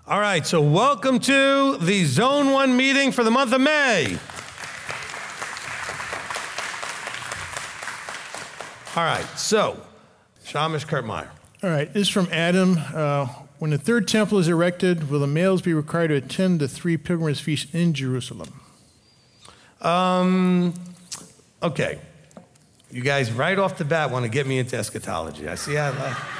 All right, so welcome to the Zone 1 meeting for the month of May. All right, so, Shamish Kurtmeyer. All right, this is from Adam. When the third temple is erected, will the males be required to attend the 3 pilgrimage feasts in Jerusalem? Okay. You guys right off the bat want to get me into eschatology. I see how.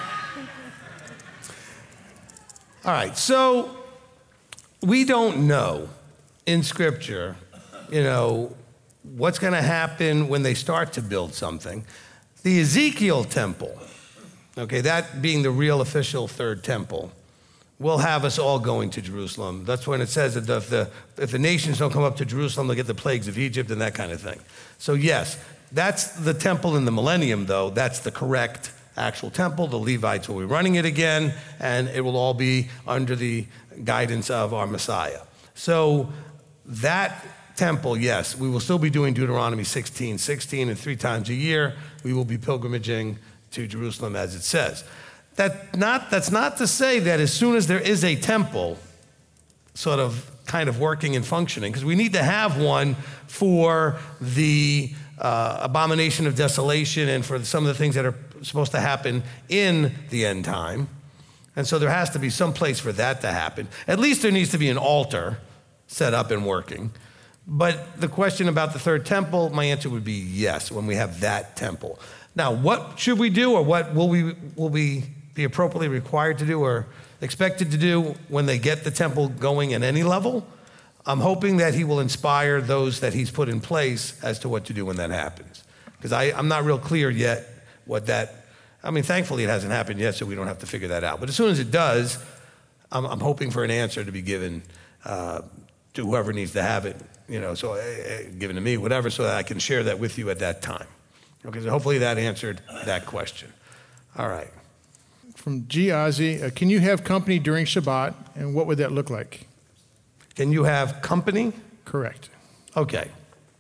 All right, so we don't know in Scripture, what's going to happen when they start to build something. The Ezekiel temple, okay, that being the real official third temple, will have us all going to Jerusalem. That's when it says that if the nations don't come up to Jerusalem, they'll get the plagues of Egypt and that kind of thing. So yes, that's the temple in the millennium, though. That's the correct actual temple. The Levites will be running it again, and it will all be under the guidance of our Messiah. So that temple, yes, we will still be doing Deuteronomy 16:16, and 3 times a year we will be pilgrimaging to Jerusalem as it says. That's not to say that as soon as there is a temple sort of kind of working and functioning, because we need to have one for the abomination of desolation and for some of the things that are supposed to happen in the end time. And so there has to be some place for that to happen. At least there needs to be an altar set up and working. But the question about the third temple, my answer would be yes, when we have that temple. Now, what should we do, or what will we be appropriately required to do or expected to do when they get the temple going at any level? I'm hoping that he will inspire those that he's put in place as to what to do when that happens. Because I'm not real clear yet thankfully it hasn't happened yet, so we don't have to figure that out. But as soon as it does, I'm hoping for an answer to be given to whoever needs to have it, given to me, whatever, so that I can share that with you at that time. Okay, so hopefully that answered that question. All right. From G. Ozzy, can you have company during Shabbat, and what would that look like? Can you have company? Correct. Okay.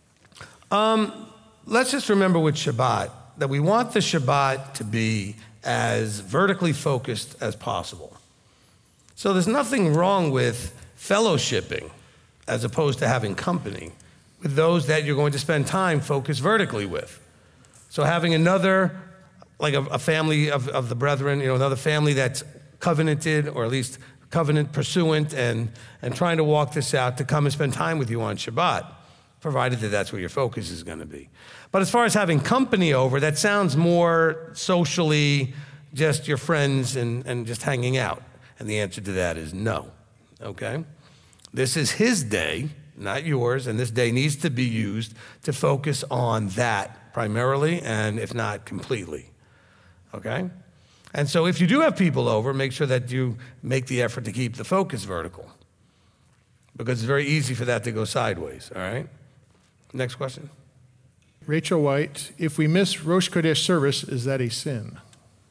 Let's just remember with Shabbat that we want the Shabbat to be as vertically focused as possible. So there's nothing wrong with fellowshipping as opposed to having company with those that you're going to spend time focused vertically with. So having another, like a family of the brethren, another family that's covenanted, or at least covenant pursuant, and trying to walk this out to come and spend time with you on Shabbat, provided that that's where your focus is going to be. But as far as having company over, that sounds more socially just your friends and just hanging out. And the answer to that is no, okay? This is his day, not yours, and this day needs to be used to focus on that primarily, and if not completely, okay? And so if you do have people over, make sure that you make the effort to keep the focus vertical, because it's very easy for that to go sideways, all right? Next question. Rachel White, if we miss Rosh Chodesh service, is that a sin?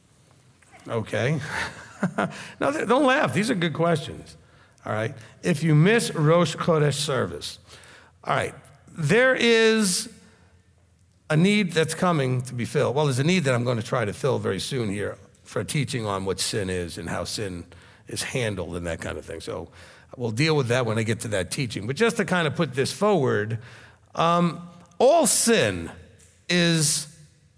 Okay. No, don't laugh. These are good questions, all right? If you miss Rosh Chodesh service, all right, there is a need that's coming to be filled. Well, there's a need that I'm going to try to fill very soon here for teaching on what sin is and how sin is handled and that kind of thing. So we'll deal with that when I get to that teaching. But just to kind of put this forward, all sin is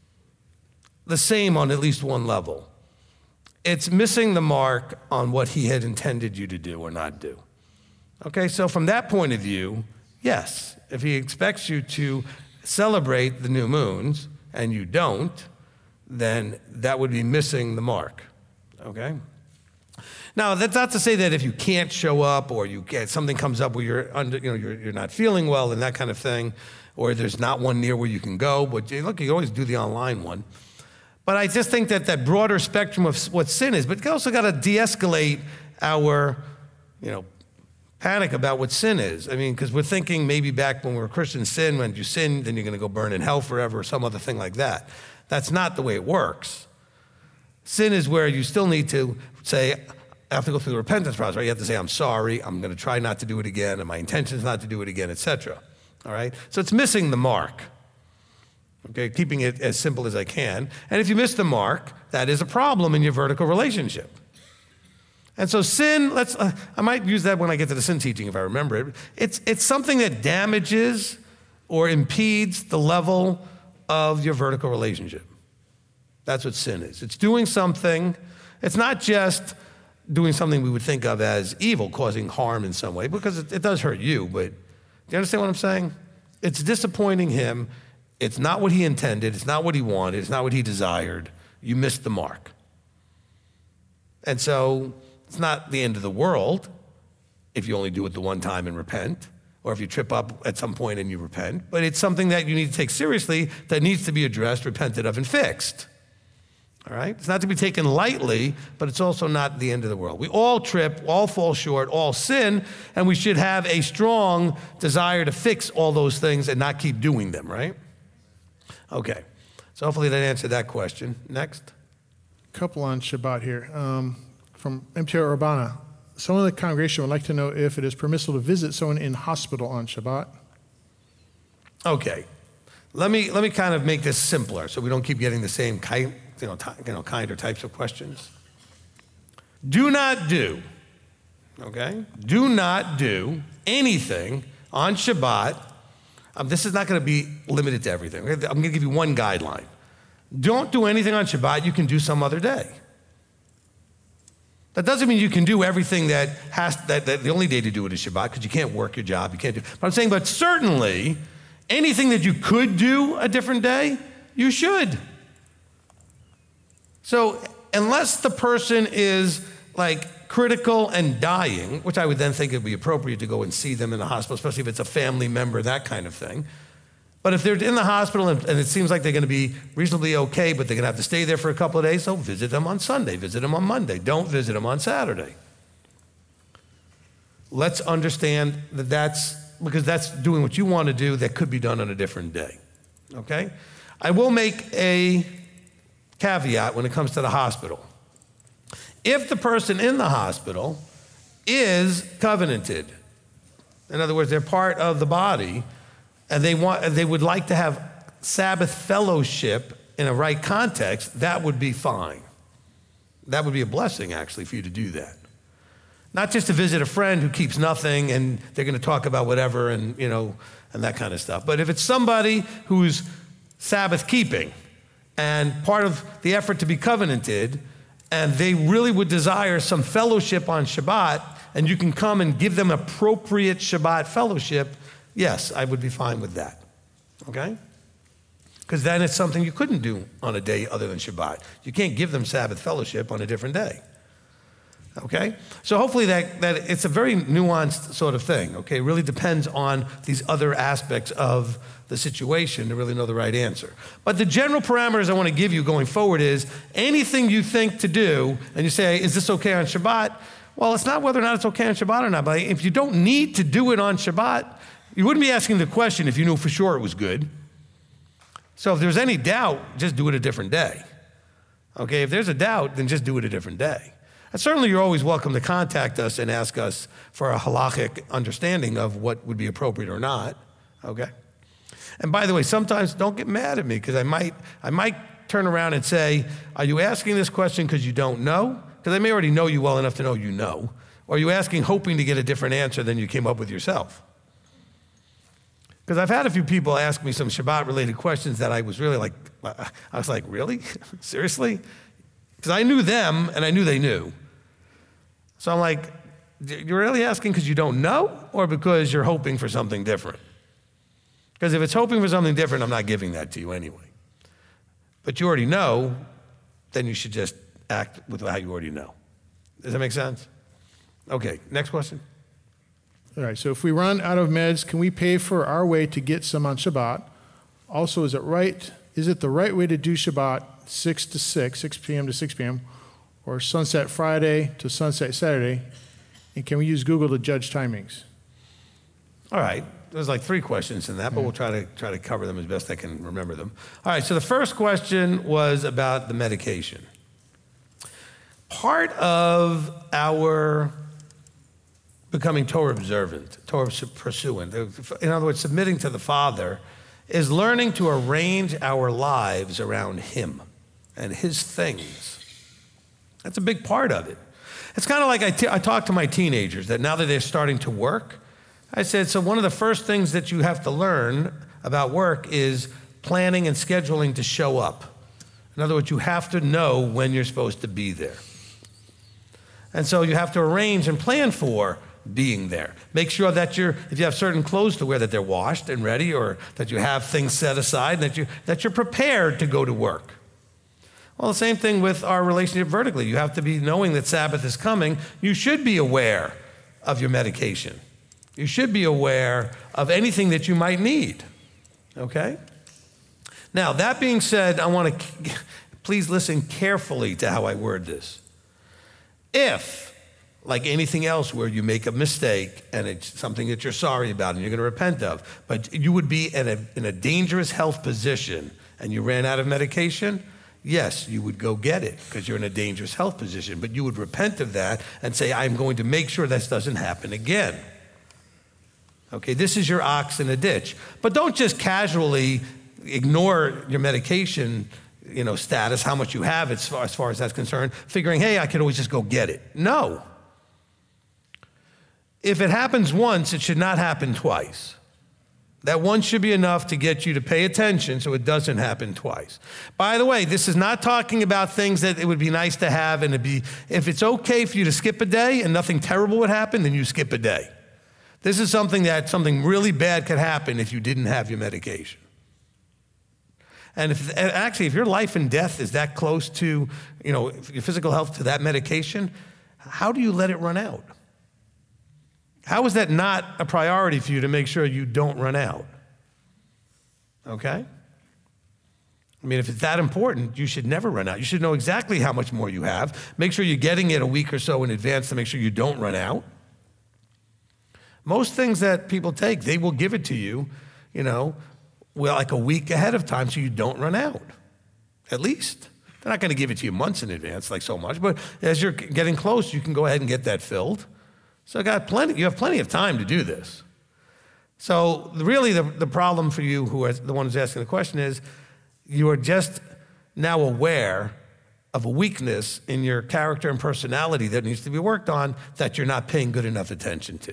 the same on at least one level. It's missing the mark on what he had intended you to do or not do. Okay, so from that point of view, yes, if he expects you to celebrate the new moons and you don't, then that would be missing the mark, okay? Now, that's not to say that if you can't show up, or something comes up where you're not feeling well and that kind of thing, or there's not one near where you can go, but look, you can always do the online one. But I just think that broader spectrum of what sin is, but you also got to de-escalate our, panic about what sin is. Because we're thinking maybe back when we were Christians, when you sin, then you're going to go burn in hell forever or some other thing like that. That's not the way it works. Sin is where you still need to say, I have to go through the repentance process, right? You have to say, I'm sorry, I'm going to try not to do it again, and my intention is not to do it again, etc. All right? So it's missing the mark. Okay, keeping it as simple as I can. And if you miss the mark, that is a problem in your vertical relationship. And so sin, I might use that when I get to the sin teaching if I remember it. It's something that damages or impedes the level of your vertical relationship. That's what sin is. It's doing something, it's not just doing something we would think of as evil, causing harm in some way, because it does hurt you, but do you understand what I'm saying? It's disappointing him. It's not what he intended. It's not what he wanted. It's not what he desired. You missed the mark. And so it's not the end of the world if you only do it the one time and repent, or if you trip up at some point and you repent, but it's something that you need to take seriously that needs to be addressed, repented of, and fixed. All right? It's not to be taken lightly, but it's also not the end of the world. We all trip, all fall short, all sin, and we should have a strong desire to fix all those things and not keep doing them, right? Okay. So hopefully that answered that question. Next. Couple on Shabbat here. From MTR Urbana. Someone in the congregation would like to know if it is permissible to visit someone in hospital on Shabbat. Okay. Let me kind of make this simpler so we don't keep getting the same kind or types of questions. Do not do anything on Shabbat. This is not going to be limited to everything. I'm going to give you one guideline. Don't do anything on Shabbat you can do some other day. That doesn't mean you can do everything that the only day to do it is Shabbat, because you can't work your job, you can't do. But I'm saying, but certainly anything that you could do a different day, you should. So unless the person is like critical and dying, which I would then think it would be appropriate to go and see them in the hospital, especially if it's a family member, that kind of thing. But if they're in the hospital and it seems like they're going to be reasonably okay, but they're going to have to stay there for a couple of days, so visit them on Sunday, visit them on Monday. Don't visit them on Saturday. Let's understand because that's doing what you want to do that could be done on a different day, okay? I will make a caveat when it comes to the hospital. If the person in the hospital is covenanted, in other words, they're part of the body, and they would like to have Sabbath fellowship in a right context, that would be fine. That would be a blessing, actually, for you to do that. Not just to visit a friend who keeps nothing and they're going to talk about whatever and that kind of stuff. But if it's somebody who's Sabbath keeping and part of the effort to be covenanted, and they really would desire some fellowship on Shabbat, and you can come and give them appropriate Shabbat fellowship, yes, I would be fine with that, okay? Because then it's something you couldn't do on a day other than Shabbat. You can't give them Sabbath fellowship on a different day, okay? So hopefully that it's a very nuanced sort of thing, okay? It really depends on these other aspects of the situation to really know the right answer. But the general parameters I want to give you going forward is anything you think to do, and you say, is this okay on Shabbat? Well, it's not whether or not it's okay on Shabbat or not, but if you don't need to do it on Shabbat, you wouldn't be asking the question if you knew for sure it was good. So if there's any doubt, just do it a different day. Okay, if there's a doubt, then just do it a different day. And certainly you're always welcome to contact us and ask us for a halakhic understanding of what would be appropriate or not, okay? And by the way, sometimes don't get mad at me, because I might turn around and say, are you asking this question because you don't know? Because I may already know you well enough to know you know. Or are you asking hoping to get a different answer than you came up with yourself? Because I've had a few people ask me some Shabbat-related questions that I was really like, really? Seriously? Because I knew them, and I knew they knew. So I'm like, you're really asking because you don't know, or because you're hoping for something different? Because if it's hoping for something different, I'm not giving that to you anyway. But you already know, then you should just act with how you already know. Does that make sense? Okay, next question. All right, so if we run out of meds, can we pay for our way to get some on Shabbat? Also, is it the right way to do Shabbat 6 p.m. to 6 p.m., or sunset Friday to sunset Saturday? And can we use Google to judge timings? All right, there's like 3 questions in that, but we'll try to cover them as best I can remember them. All right, so the first question was about the medication. Part of our becoming Torah observant, Torah pursuant, in other words, submitting to the Father, is learning to arrange our lives around Him and His things. That's a big part of it. It's kind of like I talk to my teenagers that now that they're starting to work, I said, so one of the first things that you have to learn about work is planning and scheduling to show up. In other words, you have to know when you're supposed to be there. And so you have to arrange and plan for being there. Make sure that if you have certain clothes to wear, that they're washed and ready, or that you have things set aside, and that you're prepared to go to work. Well, the same thing with our relationship vertically. You have to be knowing that Sabbath is coming. You should be aware of your medication. You should be aware of anything that you might need, okay? Now, that being said, I want to please listen carefully to how I word this. If, like anything else where you make a mistake and it's something that you're sorry about and you're going to repent of, but you would be in a dangerous health position and you ran out of medication, yes, you would go get it because you're in a dangerous health position, but you would repent of that and say, I'm going to make sure this doesn't happen again. Okay, this is your ox in a ditch. But don't just casually ignore your medication status, how much you have as far as that's concerned, figuring, hey, I could always just go get it. No. If it happens once, it should not happen twice. That once should be enough to get you to pay attention so it doesn't happen twice. By the way, this is not talking about things that it would be nice to have, and if it's okay for you to skip a day and nothing terrible would happen, then you skip a day. This is something really bad could happen if you didn't have your medication. And if your life and death is that close to, your physical health to that medication, how do you let it run out? How is that not a priority for you to make sure you don't run out? Okay? I mean, if it's that important, you should never run out. You should know exactly how much more you have. Make sure you're getting it a week or so in advance to make sure you don't run out. Most things that people take, they will give it to you, like a week ahead of time so you don't run out, at least. They're not going to give it to you months in advance, like so much, but as you're getting close, you can go ahead and get that filled. So you have plenty of time to do this. So really the problem for you, who are the one who's asking the question, is you are just now aware of a weakness in your character and personality that needs to be worked on that you're not paying good enough attention to.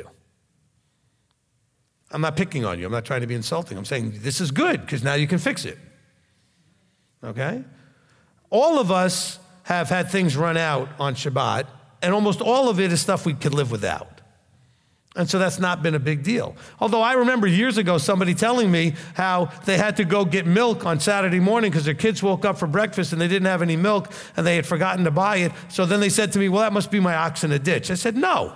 I'm not picking on you. I'm not trying to be insulting. I'm saying this is good because now you can fix it. Okay? All of us have had things run out on Shabbat, and almost all of it is stuff we could live without. And so that's not been a big deal. Although I remember years ago somebody telling me how they had to go get milk on Saturday morning because their kids woke up for breakfast and they didn't have any milk and they had forgotten to buy it. So then they said to me, well, that must be my ox in the ditch. I said, no.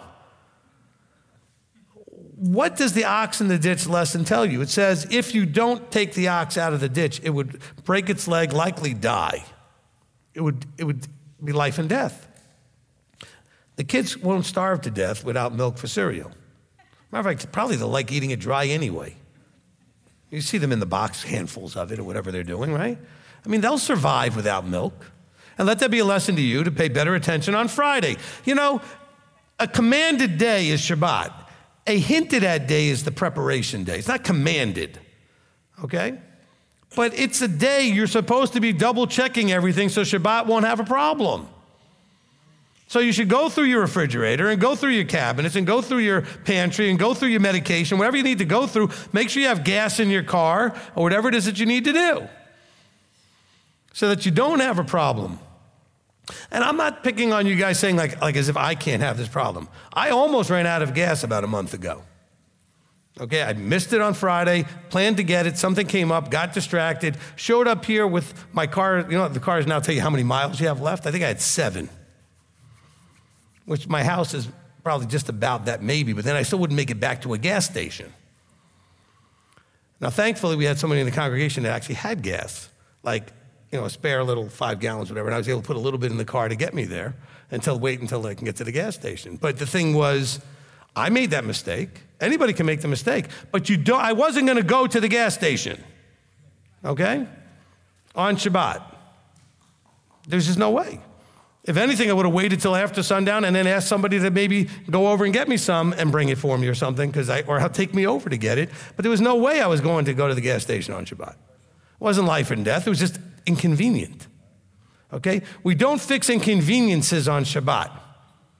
What does the ox in the ditch lesson tell you? It says if you don't take the ox out of the ditch, it would break its leg, likely die. It would be life and death. The kids won't starve to death without milk for cereal. Matter of fact, probably they'll like eating it dry anyway. You see them in the box, handfuls of it or whatever they're doing, right? I mean, they'll survive without milk. And let that be a lesson to you to pay better attention on Friday. A commanded day is Shabbat. A hinted at day is the preparation day. It's not commanded, okay? But it's a day you're supposed to be double checking everything so Shabbat won't have a problem. So you should go through your refrigerator and go through your cabinets and go through your pantry and go through your medication, whatever you need to go through. Make sure you have gas in your car or whatever it is that you need to do so that you don't have a problem. And I'm not picking on you guys saying like as if I can't have this problem. I almost ran out of gas about a month ago. Okay, I missed it on Friday, planned to get it, something came up, got distracted, showed up here with my car. The cars now tell you how many miles you have left. I think I had 7, which my house is probably just about that maybe, but then I still wouldn't make it back to a gas station. Now, thankfully, we had somebody in the congregation that actually had gas, like a spare little 5 gallons, whatever, and I was able to put a little bit in the car to get me there wait until I can get to the gas station. But the thing was, I made that mistake. Anybody can make the mistake. But I wasn't going to go to the gas station, okay, on Shabbat. There's just no way. If anything, I would have waited till after sundown and then asked somebody to maybe go over and get me some and bring it for me or something, or take me over to get it. But there was no way I was going to go to the gas station on Shabbat. It wasn't life and death. It was just inconvenient. Okay? We don't fix inconveniences on Shabbat.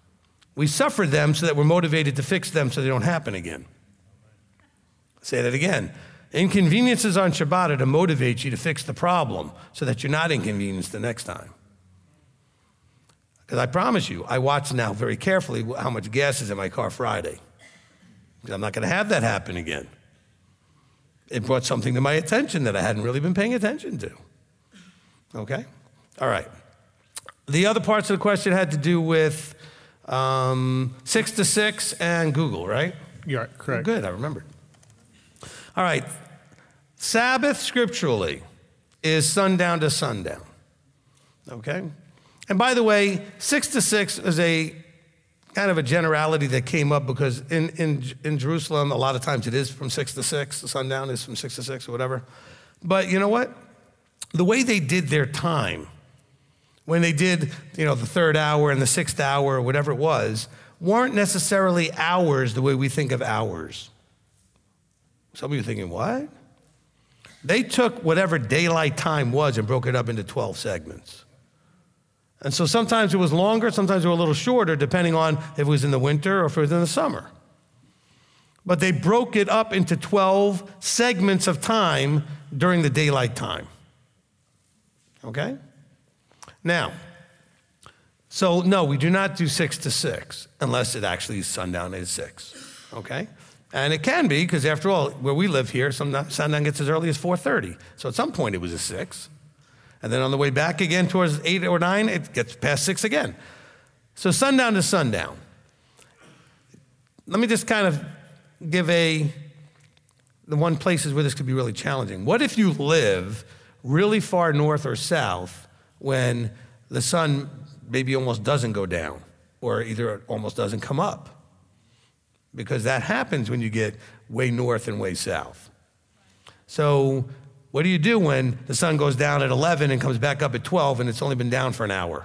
We suffer them so that we're motivated to fix them so they don't happen again. Say that again. Inconveniences on Shabbat are to motivate you to fix the problem so that you're not inconvenienced the next time. Because I promise you, I watch now very carefully how much gas is in my car Friday. Because I'm not going to have that happen again. It brought something to my attention that I hadn't really been paying attention to. Okay? All right. The other parts of the question had to do with 6 to 6 and Google, right? Yeah, correct. Oh, good, I remembered. All right. Sabbath scripturally is sundown to sundown. Okay? And by the way, 6 to 6 is a kind of a generality that came up because in Jerusalem, a lot of times it is from 6 to 6. The sundown is from 6 to 6 or whatever. But you know what? The way they did their time, when they did, the third hour and the sixth hour or whatever it was, weren't necessarily hours the way we think of hours. Some of you are thinking, what? They took whatever daylight time was and broke it up into 12 segments. And so sometimes it was longer, sometimes it was a little shorter, depending on if it was in the winter or if it was in the summer. But they broke it up into 12 segments of time during the daylight time. Okay? Now, so no, we do not do 6 to 6 unless it actually is sundown is 6. Okay? And it can be, because after all, where we live here, sundown gets as early as 4:30. So at some point it was a 6. And then on the way back again towards 8 or 9, it gets past 6 again. So sundown to sundown. Let me just kind of give the one places where this could be really challenging. What if you live really far north or south when the sun maybe almost doesn't go down or either almost doesn't come up? Because that happens when you get way north and way south. So what do you do when the sun goes down at 11 and comes back up at 12 and it's only been down for an hour?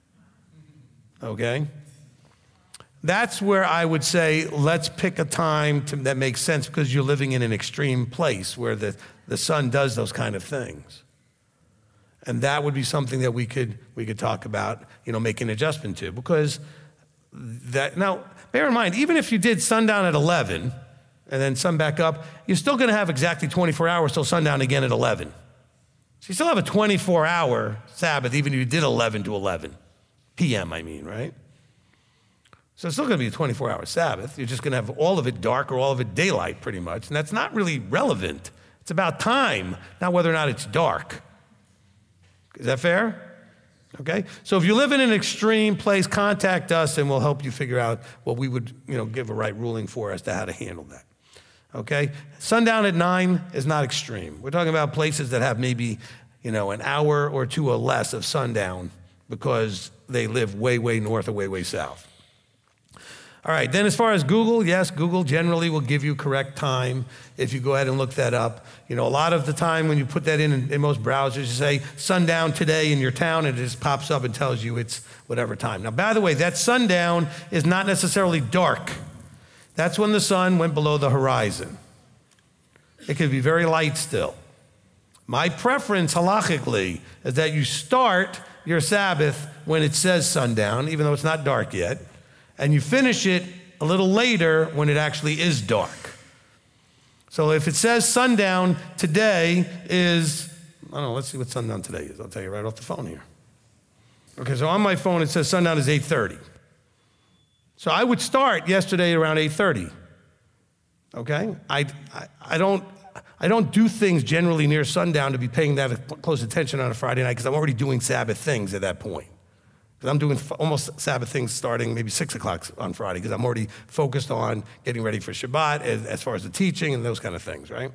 Okay? That's where I would say let's pick a time that makes sense because you're living in an extreme place where the sun does those kind of things. And that would be something that we could talk about, making an adjustment to. Because now, bear in mind, even if you did sundown at 11 and then sun back up, you're still going to have exactly 24 hours till sundown again at 11. So you still have a 24-hour Sabbath, even if you did 11 to 11 p.m., right? So it's still going to be a 24-hour Sabbath. You're just going to have all of it dark or all of it daylight, pretty much. And that's not really relevant. It's about time, not whether or not it's dark. Is that fair? Okay? So if you live in an extreme place, contact us and we'll help you figure out what we would, give a right ruling for as to how to handle that. Okay? Sundown at 9 is not extreme. We're talking about places that have maybe, an hour or two or less of sundown because they live way, way north or way, way south. All right, then as far as Google, yes, Google generally will give you correct time if you go ahead and look that up. A lot of the time when you put that in most browsers, you say sundown today in your town, and it just pops up and tells you it's whatever time. Now, by the way, that sundown is not necessarily dark. That's when the sun went below the horizon. It could be very light still. My preference, halachically, is that you start your Sabbath when it says sundown, even though it's not dark yet, and you finish it a little later when it actually is dark. So if it says sundown today is, let's see what sundown today is. I'll tell you right off the phone here. Okay, so on my phone it says sundown is 8:30. So I would start yesterday around 8:30. Okay? I don't do things generally near sundown to be paying that close attention on a Friday night because I'm already doing Sabbath things at that point. Because I'm doing almost Sabbath things starting maybe 6 o'clock on Friday because I'm already focused on getting ready for Shabbat as far as the teaching and those kind of things, right?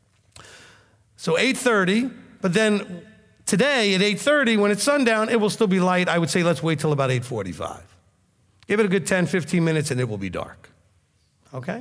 So 8:30, but then today at 8:30, when it's sundown, it will still be light. I would say let's wait till about 8:45. Give it a good 10, 15 minutes and it will be dark, okay?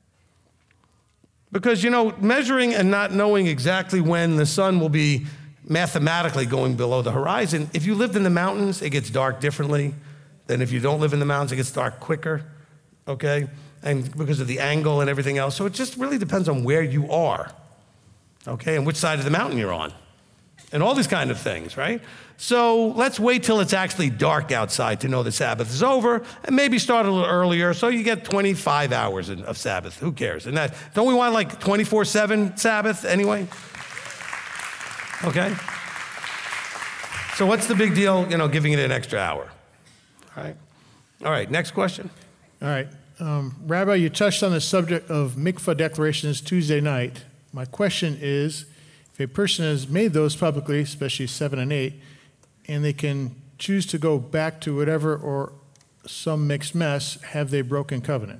Because, measuring and not knowing exactly when the sun will be mathematically going below the horizon, if you lived in the mountains, it gets dark differently than if you don't live in the mountains, it gets dark quicker, okay? And because of the angle and everything else. So it just really depends on where you are, okay, and which side of the mountain you're on and all these kind of things, right? So let's wait till it's actually dark outside to know the Sabbath is over, and maybe start a little earlier so you get 25 hours of Sabbath. Who cares? And don't we want like 24/7 Sabbath anyway? Okay? So what's the big deal, giving it an extra hour? All right, next question. All right. Rabbi, you touched on the subject of mikvah declarations Tuesday night. My question is, if a person has made those publicly, especially 7 and 8, and they can choose to go back to whatever or some mixed mess, have they broken covenant?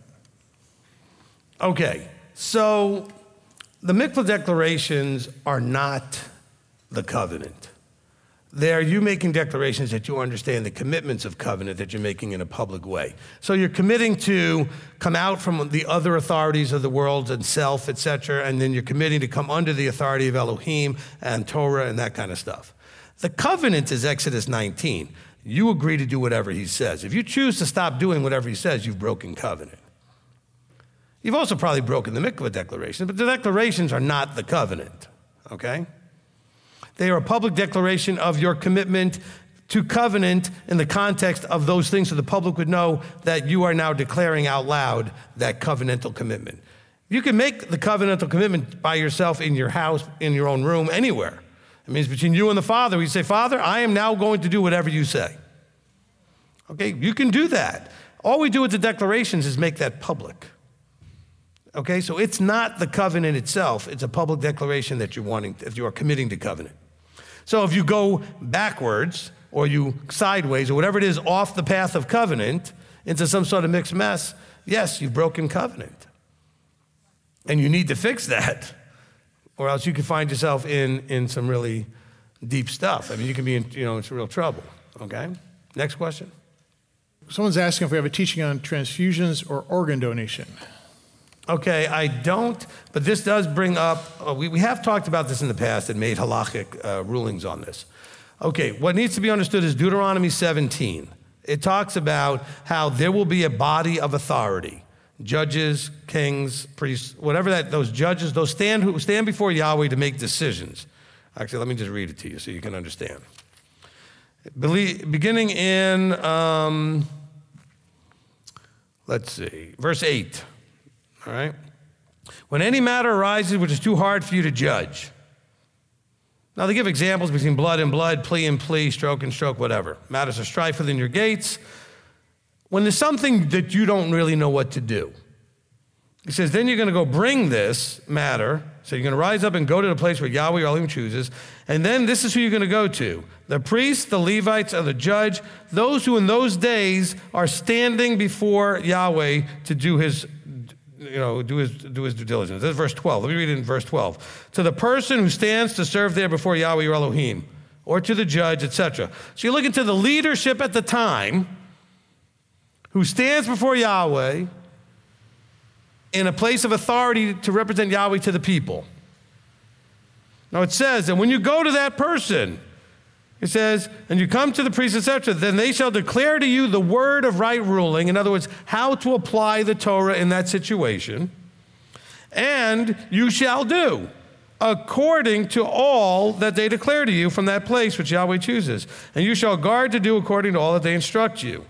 Okay, so the mikvah declarations are not the covenant. They're you making declarations that you understand the commitments of covenant that you're making in a public way. So you're committing to come out from the other authorities of the world and self, etc., and then you're committing to come under the authority of Elohim and Torah and that kind of stuff. The covenant is Exodus 19. You agree to do whatever he says. If you choose to stop doing whatever he says, you've broken covenant. You've also probably broken the mikvah declaration, but the declarations are not the covenant, okay? They are a public declaration of your commitment to covenant in the context of those things so the public would know that you are now declaring out loud that covenantal commitment. You can make the covenantal commitment by yourself in your house, in your own room, anywhere. It means between you and the Father. You say, Father, I am now going to do whatever you say. Okay, you can do that. All we do with the declarations is make that public. Okay, so it's not the covenant itself. It's a public declaration that you are committing to covenant. So if you go backwards or you sideways or whatever it is off the path of covenant into some sort of mixed mess, yes, you've broken covenant. And you need to fix that, or else you can find yourself in some really deep stuff. I mean, you can be in some real trouble, okay? Next question. Someone's asking if we have a teaching on transfusions or organ donation. Okay, I don't, but this does bring up, we have talked about this in the past and made halakhic rulings on this. Okay, what needs to be understood is Deuteronomy 17. It talks about how there will be a body of authority, judges, kings, priests, whatever those judges, those who stand before Yahweh to make decisions. Actually, let me just read it to you so you can understand. Beginning in, let's see, verse 8. All right? When any matter arises which is too hard for you to judge. Now, they give examples between blood and blood, plea and plea, stroke and stroke, whatever. Matters of strife within your gates. When there's something that you don't really know what to do, he says, then you're going to go bring this matter. So you're going to rise up and go to the place where Yahweh Elohim chooses. And then this is who you're going to go to. The priests, the Levites, or the judge, those who in those days are standing before Yahweh to do his do his due diligence. This is verse 12. Let me read it in verse 12. To the person who stands to serve there before Yahweh your Elohim, or to the judge, etc. So you're looking to the leadership at the time who stands before Yahweh in a place of authority to represent Yahweh to the people. Now it says that when you go to that person, it says, and you come to the priest, etc., then they shall declare to you the word of right ruling. In other words, how to apply the Torah in that situation. And you shall do according to all that they declare to you from that place which Yahweh chooses. And you shall guard to do according to all that they instruct you.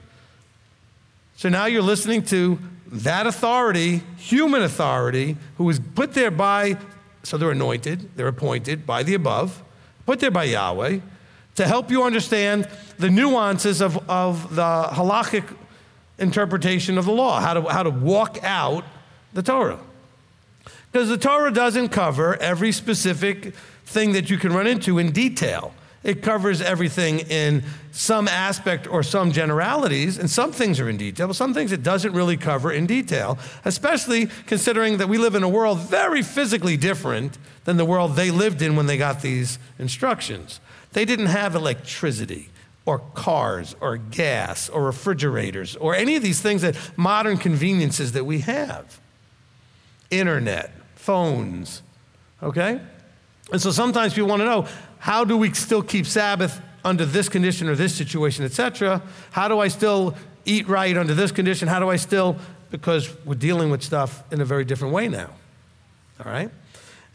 So now you're listening to that authority, human authority, who was put there so they're anointed, they're appointed by the above, put there by Yahweh, to help you understand the nuances of the halakhic interpretation of the law, how to walk out the Torah. Because the Torah doesn't cover every specific thing that you can run into in detail. It covers everything in some aspect or some generalities, and some things are in detail, but some things it doesn't really cover in detail, especially considering that we live in a world very physically different than the world they lived in when they got these instructions. They didn't have electricity or cars or gas or refrigerators or any of these things that modern conveniences that we have. Internet, phones, okay? And so sometimes people want to know, how do we still keep Sabbath under this condition or this situation, etc.? How do I still eat right under this condition? How do I still, because we're dealing with stuff in a very different way now, all right?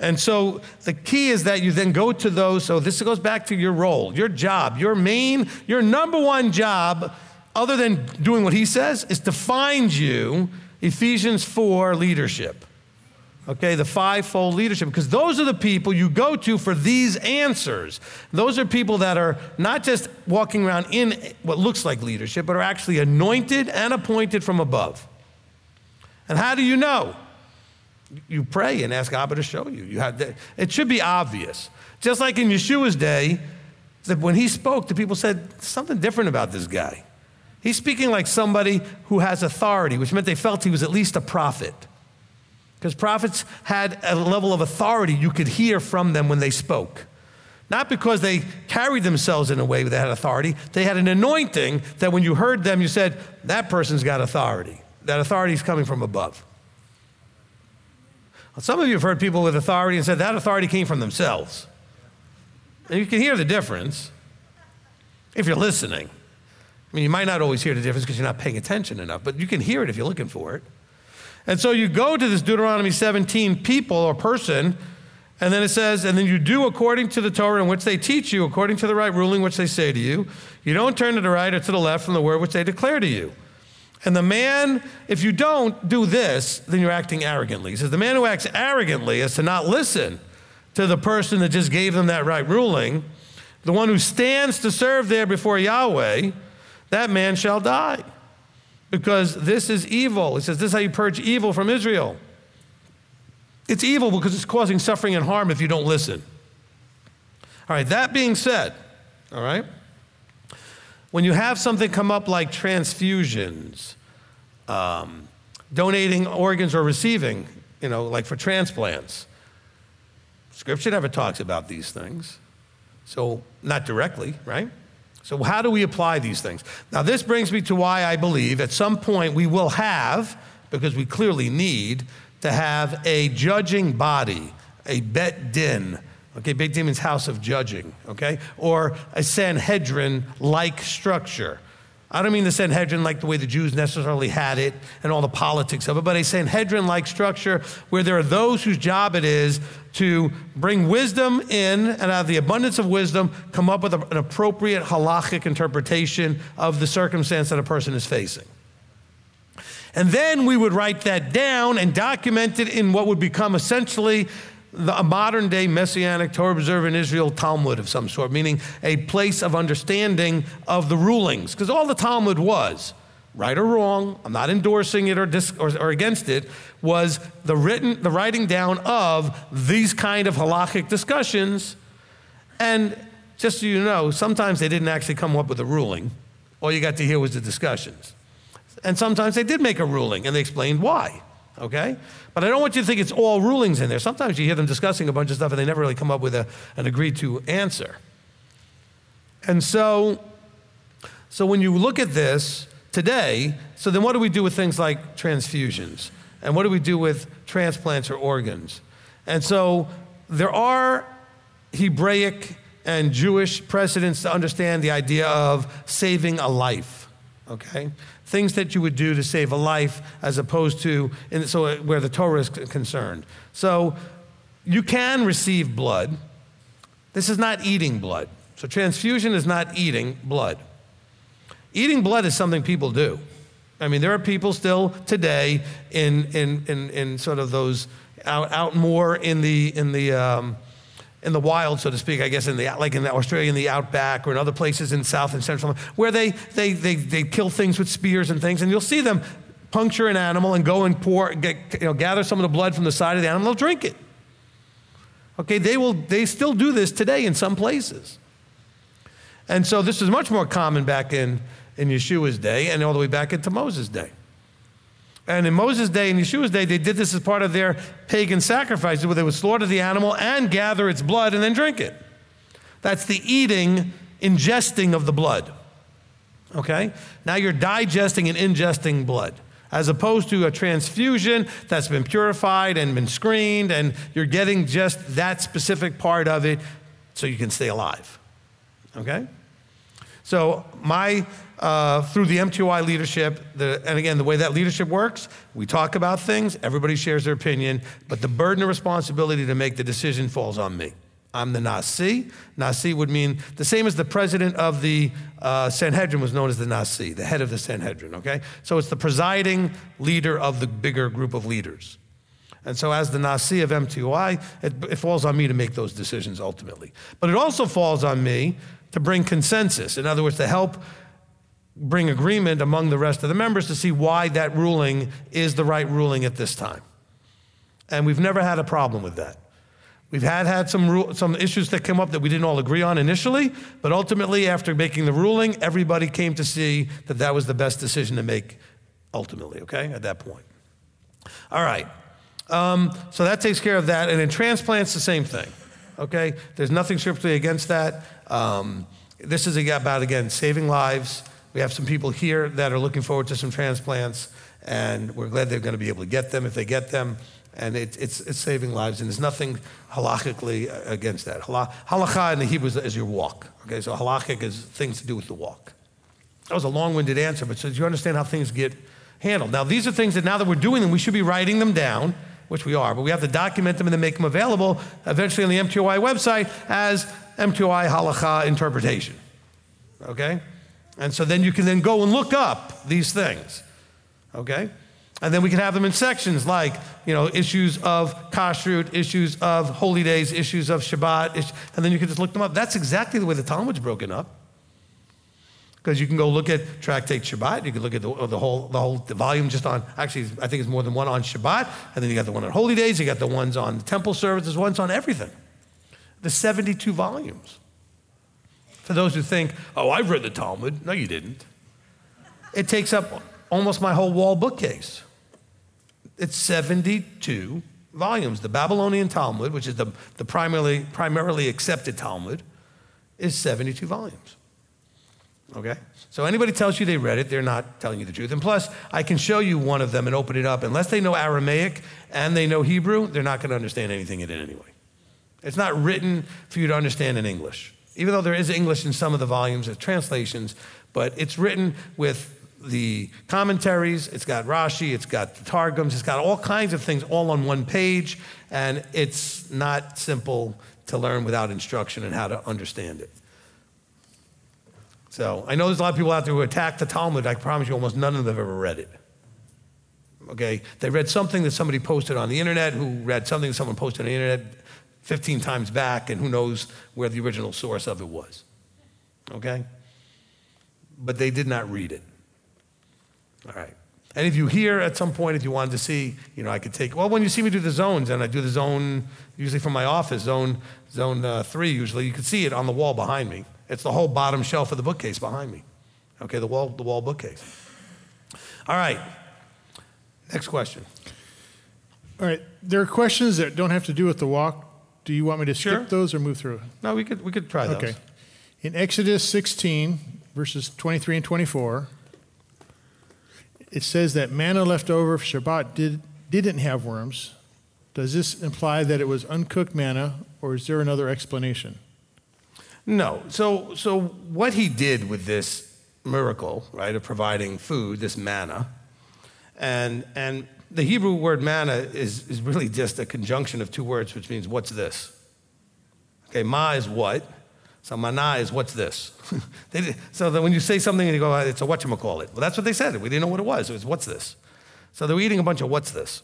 And so the key is that you then go to those. So this goes back to your role, your job, your number one job, other than doing what he says, is to find you Ephesians 4 leadership. Okay, the fivefold leadership, because those are the people you go to for these answers. Those are people that are not just walking around in what looks like leadership, but are actually anointed and appointed from above. And how do you know? You pray and ask Abba to show you. It should be obvious. Just like in Yeshua's day, that when he spoke, the people said, something different about this guy. He's speaking like somebody who has authority, which meant they felt he was at least a prophet. Because prophets had a level of authority you could hear from them when they spoke. Not because they carried themselves in a way that had authority. They had an anointing that when you heard them, you said, that person's got authority. That authority is coming from above. Some of you have heard people with authority and said that authority came from themselves. And you can hear the difference if you're listening. I mean, you might not always hear the difference because you're not paying attention enough, but you can hear it if you're looking for it. And so you go to this Deuteronomy 17 people or person, and then it says, and then you do according to the Torah in which they teach you, according to the right ruling which they say to you. You don't turn to the right or to the left from the word which they declare to you. And the man, if you don't do this, then you're acting arrogantly. He says, the man who acts arrogantly is to not listen to the person that just gave them that right ruling. The one who stands to serve there before Yahweh, that man shall die. Because this is evil. He says, this is how you purge evil from Israel. It's evil because it's causing suffering and harm if you don't listen. All right, that being said, all right, when you have something come up like transfusions, donating organs or receiving, like for transplants, Scripture never talks about these things. So not directly, right? So how do we apply these things? Now, this brings me to why I believe at some point we will have, because we clearly need, to have a judging body, a Bet Din. Okay, Bet Din means house of judging, okay? Or a Sanhedrin-like structure. I don't mean the Sanhedrin like the way the Jews necessarily had it and all the politics of it, but a Sanhedrin-like structure where there are those whose job it is to bring wisdom in and out of the abundance of wisdom come up with an appropriate halachic interpretation of the circumstance that a person is facing. And then we would write that down and document it in what would become essentially a modern-day Messianic Torah-observant Israel Talmud of some sort, meaning a place of understanding of the rulings. Because all the Talmud was, right or wrong, I'm not endorsing it or against it, was the writing down of these kind of halachic discussions. And just so you know, sometimes they didn't actually come up with a ruling. All you got to hear was the discussions. And sometimes they did make a ruling, and they explained why. Okay? But I don't want you to think it's all rulings in there. Sometimes you hear them discussing a bunch of stuff and they never really come up with an agreed to answer. And so when you look at this today, so then what do we do with things like transfusions? And what do we do with transplants or organs? And so there are Hebraic and Jewish precedents to understand the idea of saving a life, okay? Things that you would do to save a life as opposed to, where the Torah is concerned. So you can receive blood. This is not eating blood. So transfusion is not eating blood. Eating blood is something people do. I mean, there are people still today in sort of those out more in the wild, so to speak, I guess, like in Australia, in the outback, or in other places in South and Central, where they kill things with spears and things, and you'll see them puncture an animal and go and gather some of the blood from the side of the animal, they'll drink it. Okay, they still do this today in some places. And so this is much more common back in Yeshua's day and all the way back into Moses' day. And in Moses' day and Yeshua's day, they did this as part of their pagan sacrifices, where they would slaughter the animal and gather its blood and then drink it. That's the ingesting of the blood. Okay? Now you're digesting and ingesting blood, as opposed to a transfusion that's been purified and been screened, and you're getting just that specific part of it so you can stay alive. Okay? So through the M2I leadership, and again, the way that leadership works, we talk about things, everybody shares their opinion, but the burden of responsibility to make the decision falls on me. I'm the Nasi. Nasi would mean the same as the president of the Sanhedrin was known as the Nasi, the head of the Sanhedrin, okay? So it's the presiding leader of the bigger group of leaders. And so as the Nasi of M2I, it falls on me to make those decisions ultimately. But it also falls on me to bring consensus. In other words, to help bring agreement among the rest of the members to see why that ruling is the right ruling at this time. And we've never had a problem with that. We've had some issues that came up that we didn't all agree on initially, but ultimately, after making the ruling, everybody came to see that that was the best decision to make ultimately, okay, at that point. All right, so that takes care of that. And in transplants, the same thing, okay? There's nothing scripturally against that. This is about, again, saving lives. We have some people here that are looking forward to some transplants, and we're glad they're going to be able to get them if they get them. And it's saving lives, and there's nothing halachically against that. Halakha in the Hebrew is your walk. Okay, so halachic is things to do with the walk. That was a long-winded answer, but so you understand how things get handled. Now, these are things that now that we're doing them, we should be writing them down, which we are, but we have to document them and then make them available eventually on the M2I website as M2I halakha interpretation. Okay? And so then you can then go and look up these things. Okay? And then we can have them in sections like, issues of kashrut, issues of holy days, issues of Shabbat, and then you can just look them up. That's exactly the way the Talmud's broken up. Because you can go look at Tractate Shabbat, you can look at the whole volume just on, actually, I think it's more than one on Shabbat, and then you got the one on holy days, you got the ones on the temple services, ones on everything. The 72 volumes. For those who think, oh, I've read the Talmud. No, you didn't. It takes up almost my whole wall bookcase. It's 72 volumes. The Babylonian Talmud, which is the primarily accepted Talmud, is 72 volumes. Okay? So anybody tells you they read it, they're not telling you the truth. And plus, I can show you one of them and open it up. Unless they know Aramaic and they know Hebrew, they're not going to understand anything in it anyway. It's not written for you to understand in English. Even though there is English in some of the volumes, of translations, but it's written with the commentaries, it's got Rashi, it's got the Targums, it's got all kinds of things all on one page, and it's not simple to learn without instruction and how to understand it. So I know there's a lot of people out there who attack the Talmud. I promise you almost none of them have ever read it. Okay? They read something that somebody posted on the internet, who read something that someone posted on the internet 15 times back, and who knows where the original source of it was. Okay? But they did not read it. All right. Any of you here at some point, if you wanted to see, I could take, when you see me do the zones, and I do the zone, usually from my office, zone 3 usually, you can see it on the wall behind me. It's the whole bottom shelf of the bookcase behind me. Okay, the wall bookcase. All right. Next question. All right. There are questions that don't have to do with the walk. Do you want me to skip those or move through? No, we could try those. Okay. In Exodus 16, verses 23 and 24, it says that manna left over for Shabbat didn't have worms. Does this imply that it was uncooked manna, or is there another explanation? No. So what he did with this miracle, right, of providing food, this manna, and the Hebrew word manna is really just a conjunction of two words, which means what's this? Okay, ma is what? So mana is what's this? So that when you say something and you go, it's a whatchamacallit. Well, that's what they said. We didn't know what it was. It was what's this? So they were eating a bunch of what's this.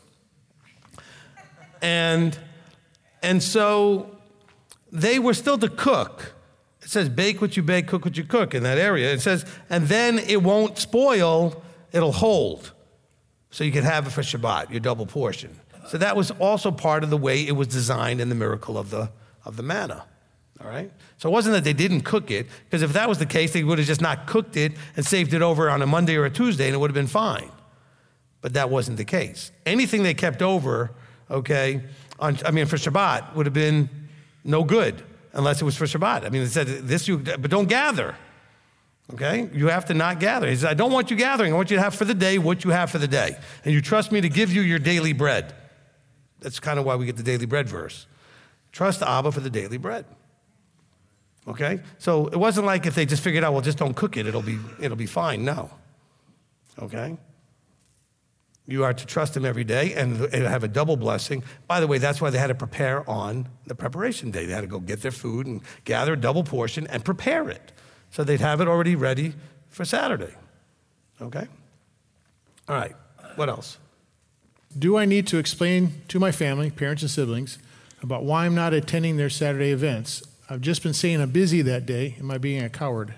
And so they were still to cook. It says bake what you bake, cook what you cook in that area. It says, and then it won't spoil, it'll hold. So you can have it for Shabbat, your double portion. So that was also part of the way it was designed in the miracle of the manna. All right? So it wasn't that they didn't cook it, because if that was the case, they would have just not cooked it and saved it over on a Monday or a Tuesday, and it would have been fine. But that wasn't the case. Anything they kept over, okay, for Shabbat would have been no good unless it was for Shabbat. I mean, it said but don't gather. Okay? You have to not gather. He said, I don't want you gathering. I want you to have for the day what you have for the day. And you trust me to give you your daily bread. That's kind of why we get the daily bread verse. Trust Abba for the daily bread. Okay? So it wasn't like if they just figured out, well, just don't cook it, it'll be fine. No. Okay? You are to trust him every day and have a double blessing. By the way, that's why they had to prepare on the preparation day. They had to go get their food and gather a double portion and prepare it. So they'd have it already ready for Saturday. Okay? All right. What else? Do I need to explain to my family, parents and siblings, about why I'm not attending their Saturday events? I've just been saying I'm busy that day. Am I being a coward?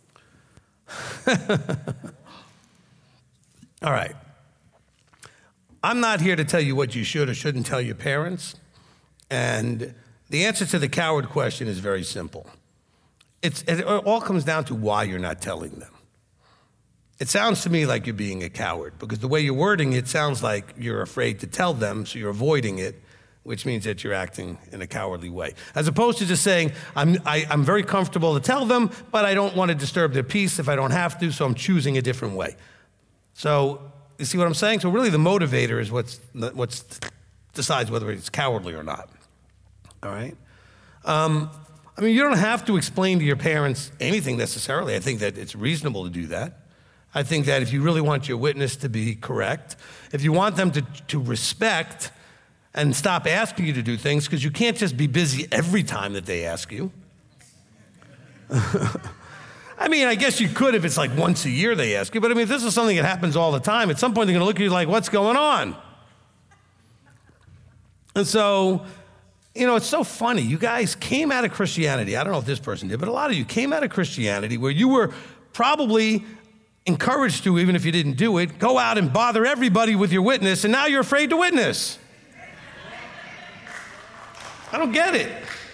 All right. I'm not here to tell you what you should or shouldn't tell your parents. And the answer to the coward question is very simple. It all comes down to why you're not telling them. It sounds to me like you're being a coward because the way you're wording it sounds like you're afraid to tell them, so you're avoiding it, which means that you're acting in a cowardly way. As opposed to just saying, I'm very comfortable to tell them, but I don't want to disturb their peace if I don't have to, so I'm choosing a different way. So, you see what I'm saying? So really the motivator is what decides whether it's cowardly or not. All right? I mean, you don't have to explain to your parents anything necessarily. I think that it's reasonable to do that. I think that if you really want your witness to be correct, if you want them to respect and stop asking you to do things, because you can't just be busy every time that they ask you. I mean, I guess you could if it's like once a year they ask you, but I mean, if this is something that happens all the time, at some point they're going to look at you like, what's going on? And so, you know, it's so funny. You guys came out of Christianity. I don't know if this person did, but a lot of you came out of Christianity where you were probably encouraged to, even if you didn't do it, go out and bother everybody with your witness, and now you're afraid to witness. I don't get it.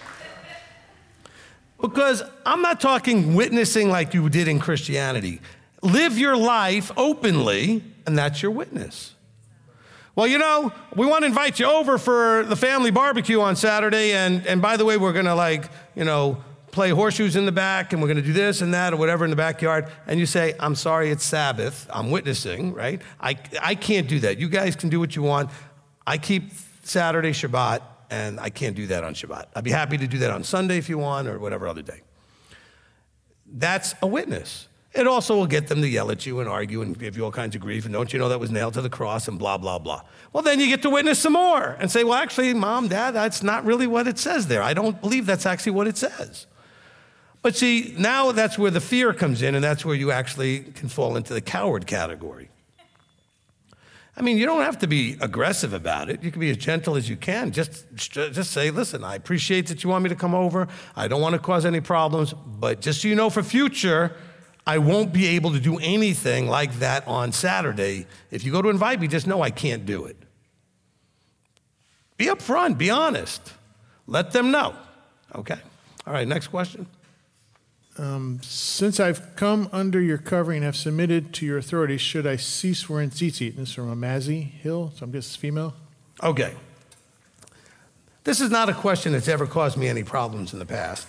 Because I'm not talking witnessing like you did in Christianity. Live your life openly, and that's your witness. Well, you know, we want to invite you over for the family barbecue on Saturday, and by the way, we're going to play horseshoes in the back, and we're going to do this and that or whatever in the backyard. And you say, I'm sorry, it's Sabbath. I'm witnessing, right? I can't do that. You guys can do what you want. I keep Saturday Shabbat, and I can't do that on Shabbat. I'd be happy to do that on Sunday if you want or whatever other day. That's a witness. It also will get them to yell at you and argue and give you all kinds of grief. And don't you know that was nailed to the cross and blah, blah, blah. Well, then you get to witness some more and say, well, actually, Mom, Dad, that's not really what it says there. I don't believe that's actually what it says. But see, now that's where the fear comes in, and that's where you actually can fall into the coward category. I mean, you don't have to be aggressive about it. You can be as gentle as you can. Just say, listen, I appreciate that you want me to come over. I don't want to cause any problems, but just so you know for future, I won't be able to do anything like that on Saturday. If you go to invite me, just know I can't do it. Be upfront, be honest. Let them know. Okay? All right, next question. Since I've come under your covering and have submitted to your authority, should I cease wearing tzitzit? This is from Amazi Hill, so I'm guessing it's female. Okay. This is not a question that's ever caused me any problems in the past.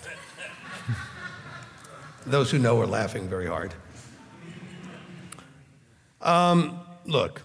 Those who know are laughing very hard. Look,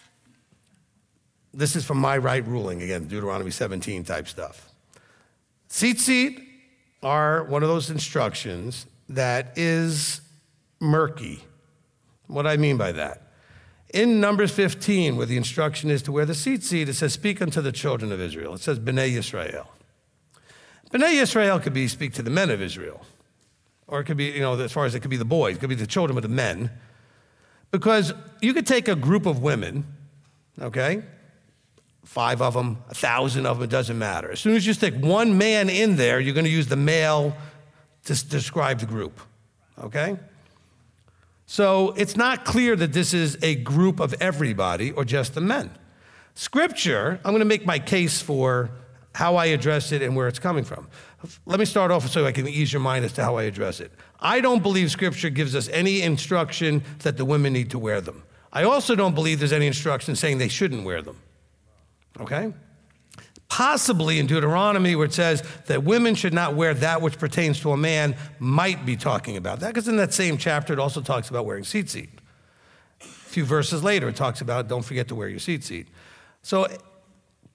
this is from my right ruling, again, Deuteronomy 17 type stuff. Tzitzit are one of those instructions that is murky. What do I mean by that? In Numbers 15, where the instruction is to wear the tzitzit, it says, speak unto the children of Israel. It says, B'nai Yisrael. B'nai Yisrael could be speak to the men of Israel. Or it could be, as far as it could be the boys, it could be the children of the men. Because you could take a group of women, okay? 5 of them, 1,000 of them, it doesn't matter. As soon as you stick one man in there, you're going to use the male to describe the group, okay? So it's not clear that this is a group of everybody or just the men. Scripture, I'm going to make my case for how I address it and where it's coming from. Let me start off so I can ease your mind as to how I address it. I don't believe Scripture gives us any instruction that the women need to wear them. I also don't believe there's any instruction saying they shouldn't wear them. Okay? Possibly in Deuteronomy where it says that women should not wear that which pertains to a man might be talking about that, because in that same chapter it also talks about wearing tzitzit. A few verses later it talks about don't forget to wear your tzitzit. So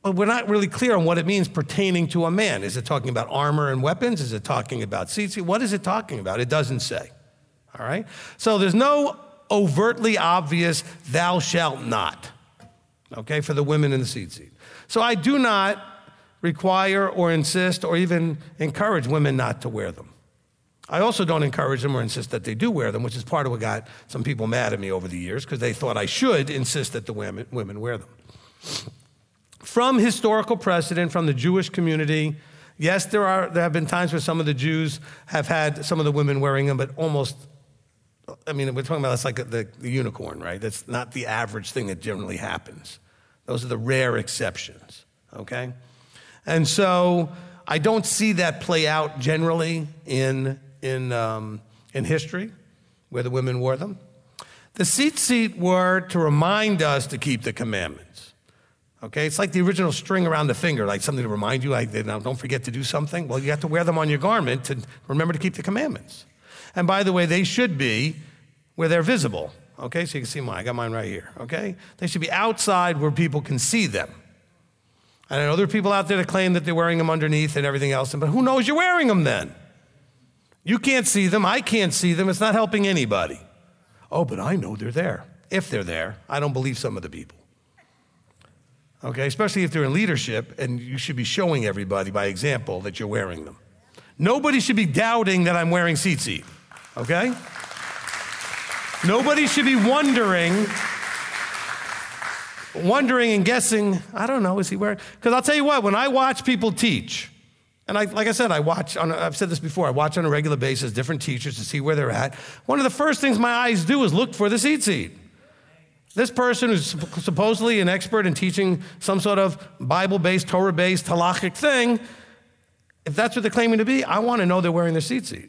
but we're not really clear on what it means pertaining to a man. Is it talking about armor and weapons? Is it talking about seats? What is it talking about? It doesn't say. All right? So there's no overtly obvious thou shalt not, okay, for the women in the seat. So I do not require or insist or even encourage women not to wear them. I also don't encourage them or insist that they do wear them, which is part of what got some people mad at me over the years because they thought I should insist that the women wear them. From historical precedent, from the Jewish community, yes, there have been times where some of the Jews have had some of the women wearing them, but almost, I mean, we're talking about that's like the unicorn, right? That's not the average thing that generally happens. Those are the rare exceptions, okay? And so I don't see that play out generally in history where the women wore them. The seat were to remind us to keep the commandments. Okay, it's like the original string around the finger, like something to remind you, like, don't forget to do something. Well, you have to wear them on your garment to remember to keep the commandments. And by the way, they should be where they're visible. Okay, so you can see mine. I got mine right here. Okay, they should be outside where people can see them. And I know there are people out there that claim that they're wearing them underneath and everything else, but who knows you're wearing them then? You can't see them. I can't see them. It's not helping anybody. Oh, but I know they're there. If they're there, I don't believe some of the people. Okay, especially if they're in leadership, and you should be showing everybody by example that you're wearing them. Nobody should be doubting that I'm wearing seat, okay? Nobody should be wondering and guessing, I don't know, is he wearing? Because I'll tell you what, when I watch people teach, and like I said, I've said this before, I watch on a regular basis different teachers to see where they're at. One of the first things my eyes do is look for the seat. This person who's supposedly an expert in teaching some sort of Bible-based, Torah-based, halachic thing, if that's what they're claiming to be, I want to know they're wearing their seat.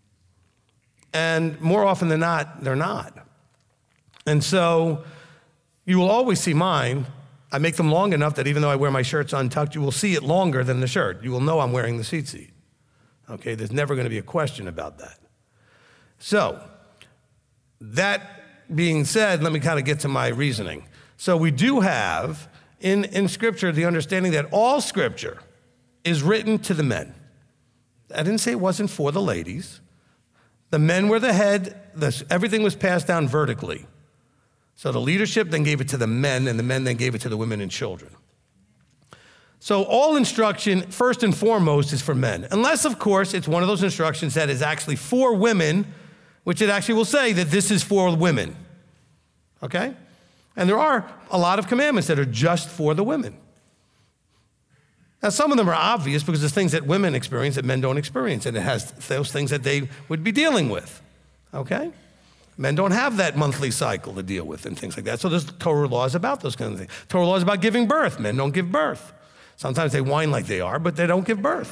And more often than not, they're not. And so you will always see mine. I make them long enough that even though I wear my shirts untucked, you will see it longer than the shirt. You will know I'm wearing the seat. Okay, there's never going to be a question about that. So that being said, let me kind of get to my reasoning. So we do have in Scripture the understanding that all Scripture is written to the men. I didn't say it wasn't for the ladies. The men were the head. Everything was passed down vertically. So the leadership then gave it to the men, and the men then gave it to the women and children. So all instruction, first and foremost, is for men. Unless, of course, it's one of those instructions that is actually for women, which it actually will say that this is for women, okay? And there are a lot of commandments that are just for the women. Now, some of them are obvious because there's things that women experience that men don't experience, and it has those things that they would be dealing with, okay? Men don't have that monthly cycle to deal with and things like that. So there's Torah laws about those kinds of things. Torah laws about giving birth. Men don't give birth. Sometimes they whine like they are, but they don't give birth.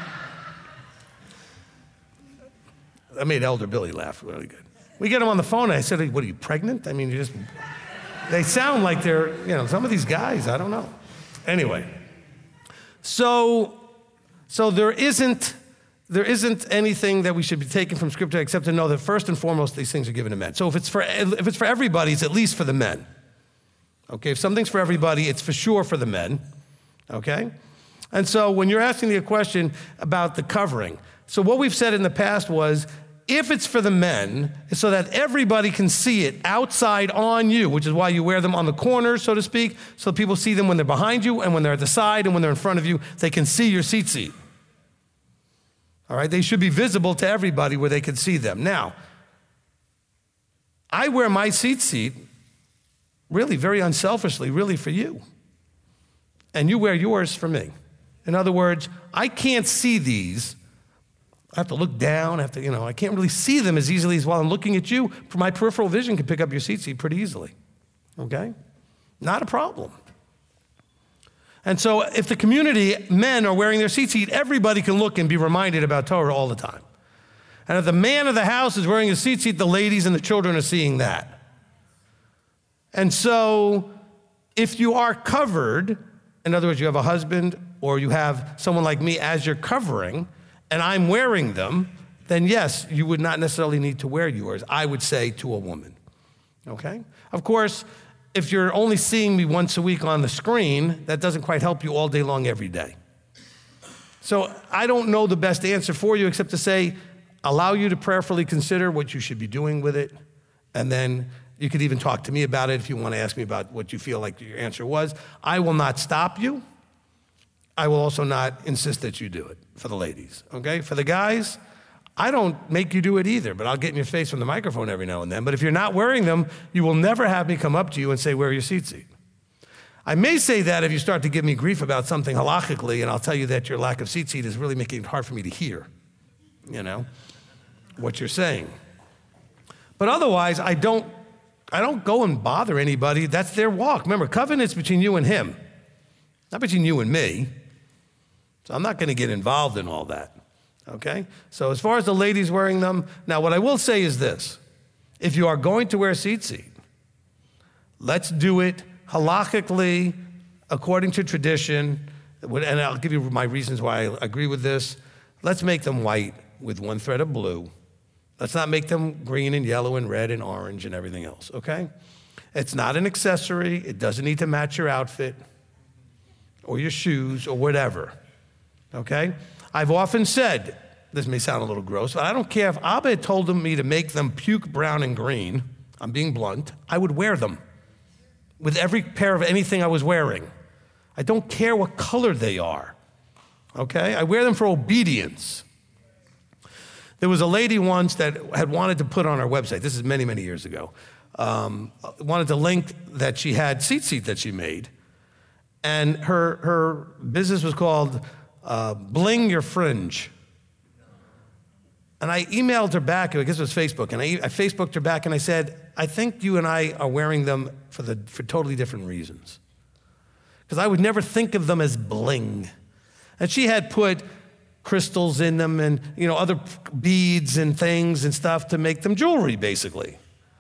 I made Elder Billy laugh really good. We get him on the phone, and I said, what, are you pregnant? I mean, they sound like they're, some of these guys, I don't know. Anyway, so there isn't anything that we should be taking from Scripture except to know that first and foremost, these things are given to men. So if it's for everybody, it's at least for the men. Okay, if something's for everybody, it's for sure for the men. Okay? And so when you're asking me a question about the covering, so what we've said in the past was, if it's for the men, it's so that everybody can see it outside on you, which is why you wear them on the corners, so to speak, so people see them when they're behind you and when they're at the side and when they're in front of you, they can see your seat. All right? They should be visible to everybody where they can see them. Now, I wear my seat really very unselfishly, really for you. And you wear yours for me. In other words, I can't see these. I have to look down, I can't really see them as easily as while I'm looking at you. My peripheral vision can pick up your seat pretty easily, okay? Not a problem. And so if the community, men are wearing their seat, everybody can look and be reminded about Torah all the time. And if the man of the house is wearing his seat, the ladies and the children are seeing that. And so if you are covered, in other words, you have a husband or you have someone like me as your covering, and I'm wearing them, then yes, you would not necessarily need to wear yours, I would say, to a woman, okay? Of course, if you're only seeing me once a week on the screen, that doesn't quite help you all day long every day. So I don't know the best answer for you except to say, allow you to prayerfully consider what you should be doing with it, and then you could even talk to me about it if you want to ask me about what you feel like your answer was. I will not stop you. I will also not insist that you do it for the ladies, okay? For the guys, I don't make you do it either, but I'll get in your face from the microphone every now and then. But if you're not wearing them, you will never have me come up to you and say, wear your tzitzit. I may say that if you start to give me grief about something halachically, and I'll tell you that your lack of tzitzit is really making it hard for me to hear, what you're saying. But otherwise, I don't go and bother anybody. That's their walk. Remember, covenant's between you and him, not between you and me. So I'm not going to get involved in all that, okay? So as far as the ladies wearing them, now what I will say is this. If you are going to wear tzitzit, let's do it halachically, according to tradition, and I'll give you my reasons why I agree with this. Let's make them white with one thread of blue. Let's not make them green and yellow and red and orange and everything else, okay? It's not an accessory. It doesn't need to match your outfit or your shoes or whatever, okay? I've often said, this may sound a little gross, but I don't care if Abba had told me to make them puke brown and green, I'm being blunt, I would wear them with every pair of anything I was wearing. I don't care what color they are, okay? I wear them for obedience. There was a lady once that had wanted to put on our website, this is many, many years ago, wanted to link that she had tzitzit that she made, and her business was called Bling Your Fringe. And I emailed her back, I guess it was Facebook, and I Facebooked her back and I said, I think you and I are wearing them for totally different reasons. Because I would never think of them as bling. And she had put crystals in them and other beads and things and stuff to make them jewelry, basically.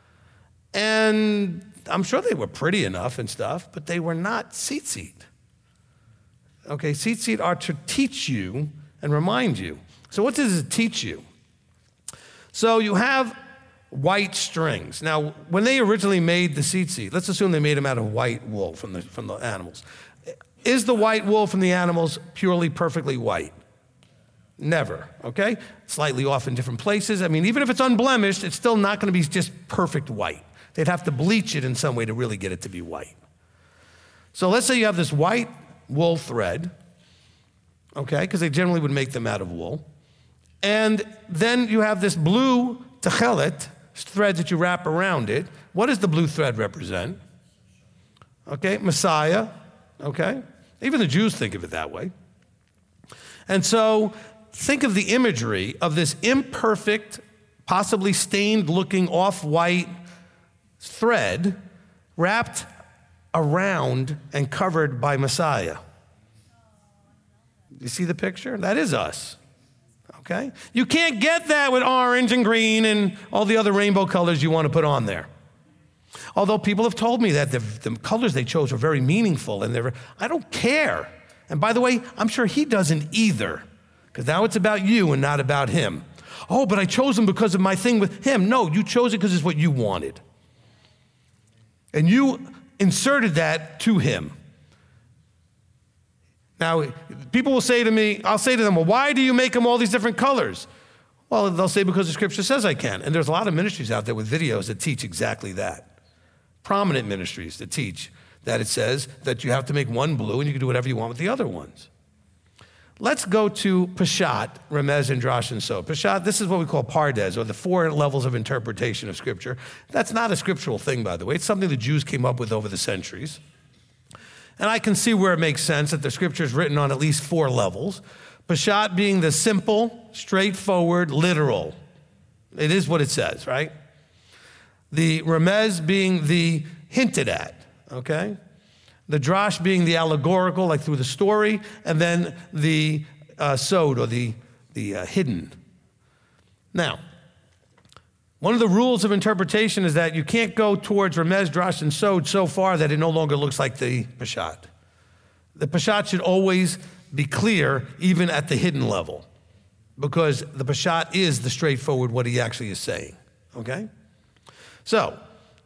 And I'm sure they were pretty enough and stuff, but they were not tzitzit. Okay, tzitzit are to teach you and remind you. So what does it teach you? So you have white strings. Now, when they originally made the tzitzit, let's assume they made them out of white wool from the animals. Is the white wool from the animals purely perfectly white? Never, okay? Slightly off in different places. I mean, even if it's unblemished, it's still not going to be just perfect white. They'd have to bleach it in some way to really get it to be white. So let's say you have this white wool thread, okay, because they generally would make them out of wool. And then you have this blue techelet thread that you wrap around it. What does the blue thread represent? Okay, Messiah, okay? Even the Jews think of it that way. And so think of the imagery of this imperfect, possibly stained-looking off-white thread wrapped around and covered by Messiah. You see the picture? That is us. Okay? You can't get that with orange and green and all the other rainbow colors you want to put on there. Although people have told me that the colors they chose were very meaningful, and I don't care. And by the way, I'm sure he doesn't either, because now it's about you and not about him. Oh, but I chose him because of my thing with him. No, you chose it because it's what you wanted. And you inserted that to him. Now, people will say to me, I'll say to them, well, why do you make them all these different colors? Well, they'll say because the scripture says I can. And there's a lot of ministries out there with videos that teach exactly that. Prominent ministries that teach that it says that you have to make one blue and you can do whatever you want with the other ones. Let's go to Peshat, Remez, and Drash, and So. Peshat, this is what we call Pardes, or the 4 levels of interpretation of Scripture. That's not a scriptural thing, by the way. It's something the Jews came up with over the centuries. And I can see where it makes sense that the Scripture is written on at least 4 levels. Peshat being the simple, straightforward, literal. It is what it says, right? The Remez being the hinted at, okay? The Drash being the allegorical, like through the story, and then the sod, or the hidden. Now, one of the rules of interpretation is that you can't go towards Remez, Drash, and Sod so far that it no longer looks like the Peshat. The Peshat should always be clear, even at the hidden level, because the Peshat is the straightforward what he actually is saying, okay? So,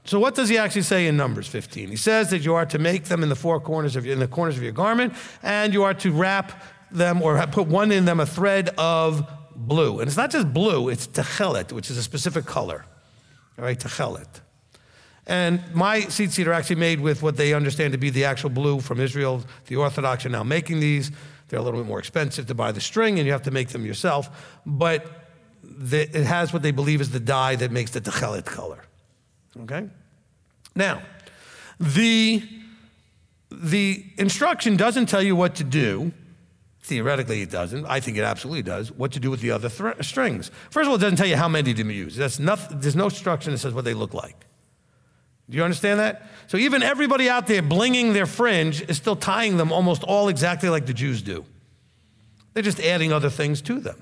So what does he actually say in Numbers 15? He says that you are to make them in the corners of your garment, and you are to wrap them or put one in them a thread of blue. And it's not just blue, it's techelet, which is a specific color. All right, techelet. And my tzitzit are actually made with what they understand to be the actual blue from Israel. The Orthodox are now making these. They're a little bit more expensive to buy the string, and you have to make them yourself. But it has what they believe is the dye that makes the techelet color. Okay? Now, the instruction doesn't tell you what to do. Theoretically, it doesn't. I think it absolutely does. What to do with the other strings. First of all, it doesn't tell you how many to use. There's no instruction that says what they look like. Do you understand that? So even everybody out there blinging their fringe is still tying them almost all exactly like the Jews do. They're just adding other things to them.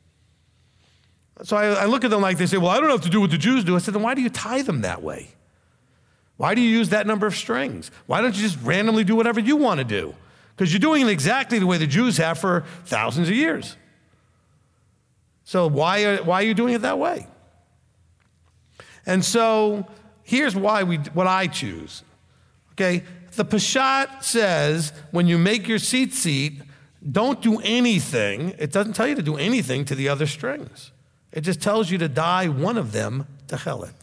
So I look at them like they say, well, I don't have to do what the Jews do. I said, then why do you tie them that way? Why do you use that number of strings? Why don't you just randomly do whatever you want to do? Because you're doing it exactly the way the Jews have for thousands of years. So why are you doing it that way? And so here's what I choose. Okay, the Peshat says when you make your tzitzit, don't do anything. It doesn't tell you to do anything to the other strings. It just tells you to dye one of them techelet.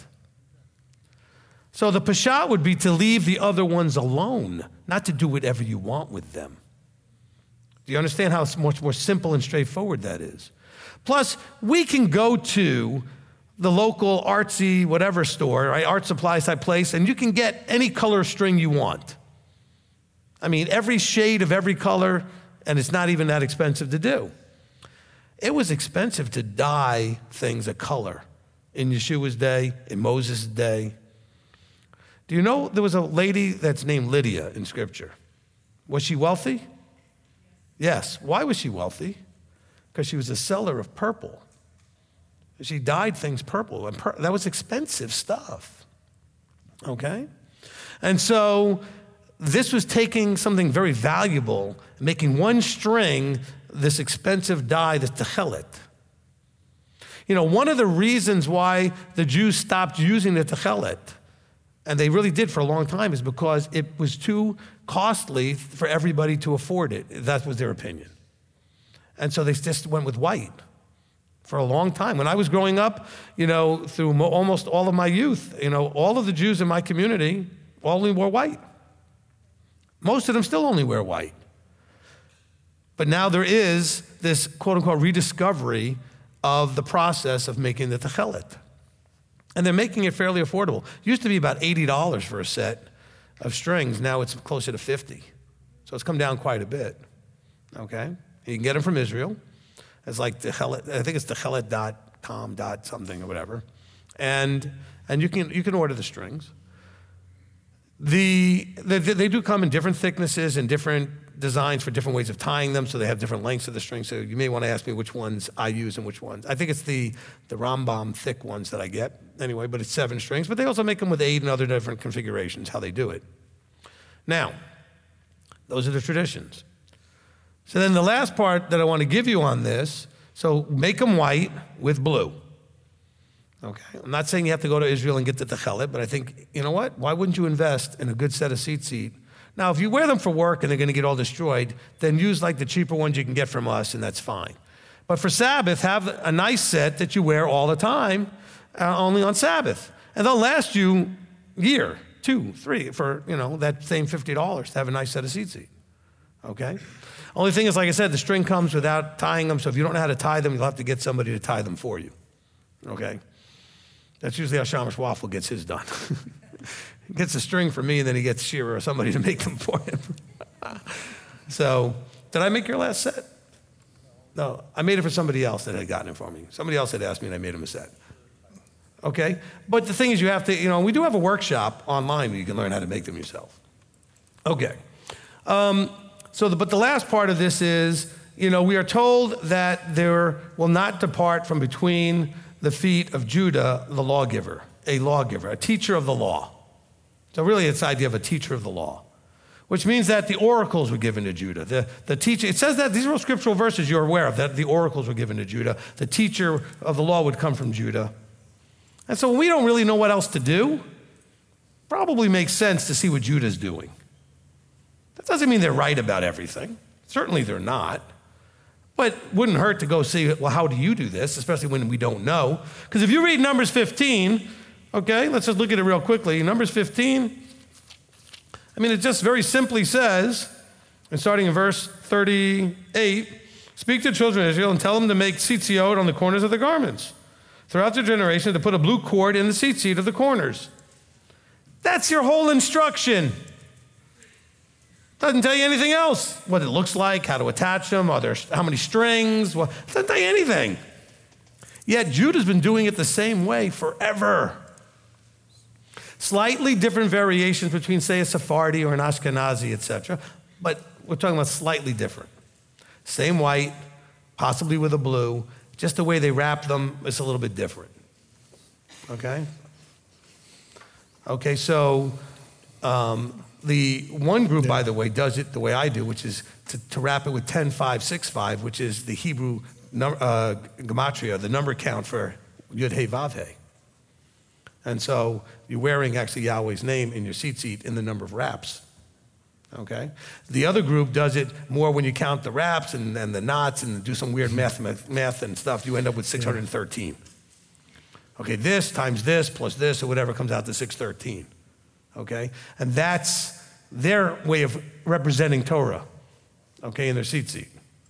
So the Peshat would be to leave the other ones alone, not to do whatever you want with them. Do you understand how much more simple and straightforward that is? Plus, we can go to the local artsy whatever store, right, art supplies type place, and you can get any color string you want. I mean, every shade of every color, and it's not even that expensive to do. It was expensive to dye things a color in Yeshua's day, in Moses' day. Do you know there was a lady that's named Lydia in Scripture? Was she wealthy? Yes. Why was she wealthy? Because she was a seller of purple. She dyed things purple, and that was expensive stuff. Okay? And so this was taking something very valuable, making one string this expensive dye, this techelet. You know, one of the reasons why the Jews stopped using the techelet, and they really did for a long time, is because it was too costly for everybody to afford it. That was their opinion. And so they just went with white for a long time. When I was growing up, you know, through almost all of my youth, you know, all of the Jews in my community only wore white. Most of them still only wear white. But now there is this quote-unquote rediscovery of the process of making the techelet. And they're making it fairly affordable. It used to be about $80 for a set of strings. Now it's closer to $50. So it's come down quite a bit. Okay? You can get them from Israel. It's like techelet, I think it's techelet.com something or whatever. And you can order the strings. They do come in different thicknesses and different designs for different ways of tying them, so they have different lengths of the string. So you may want to ask me which ones I use and which ones. I think it's the Rambam thick ones that I get anyway, but it's 7 strings. But they also make them with 8 and other different configurations, how they do it. Now, those are the traditions. So then the last part that I want to give you on this, so make them white with blue. Okay, I'm not saying you have to go to Israel and get the techelet, but I think, you know what? Why wouldn't you invest in a good set of tzitzit? Now, if you wear them for work and they're going to get all destroyed, then use like the cheaper ones you can get from us, and that's fine. But for Sabbath, have a nice set that you wear all the time, only on Sabbath. And they'll last you a year, 2, 3, for, you know, that same $50 to have a nice set of tzitzit. Okay? Only thing is, like I said, the string comes without tying them, so if you don't know how to tie them, you'll have to get somebody to tie them for you. Okay? That's usually how Shamash Waffle gets his done. He gets a string for me, and then he gets Shira or somebody to make them for him. So, did I make your last set? No, I made it for somebody else that had gotten it for me. Somebody else had asked me, and I made him a set. Okay? But the thing is, you have to, you know, we do have a workshop online where you can learn how to make them yourself. Okay. But the last part of this is, you know, we are told that there will not depart from between the feet of Judah the lawgiver, a teacher of the law. So really it's the idea of a teacher of the law, which means that the oracles were given to Judah. The teacher, it says that, these are all scriptural verses you're aware of, that the oracles were given to Judah. The teacher of the law would come from Judah. And so when we don't really know what else to do, probably makes sense to see what Judah's doing. That doesn't mean they're right about everything. Certainly they're not. But it wouldn't hurt to go see, well, how do you do this, especially when we don't know? Because if you read Numbers 15, okay, let's just look at it real quickly. Numbers 15, I mean, it just very simply says, and starting in verse 38, speak to the children of Israel and tell them to make tzitzit on the corners of the garments. Throughout their generation, to put a blue cord in the tzitzit of the corners. That's your whole instruction. Doesn't tell you anything else. What it looks like, how to attach them, how many strings. Well, it doesn't tell you anything. Yet Judah's been doing it the same way forever. Slightly different variations between, say, a Sephardi or an Ashkenazi, etc. But we're talking about slightly different. Same white, possibly with a blue. Just the way they wrap them is a little bit different. Okay? Okay, so the one group, by the way, does it the way I do, which is to wrap it with 10-5-6-5, which is the Hebrew gematria, the number count for Yud He Vav He. And so you're wearing actually Yahweh's name in your tzitzit in the number of wraps. Okay? The other group does it more when you count the wraps and the knots and do some weird math and stuff. You end up with 613. Okay, this times this plus this or whatever comes out to 613. Okay? And that's their way of representing Torah, okay, in their tzitzit.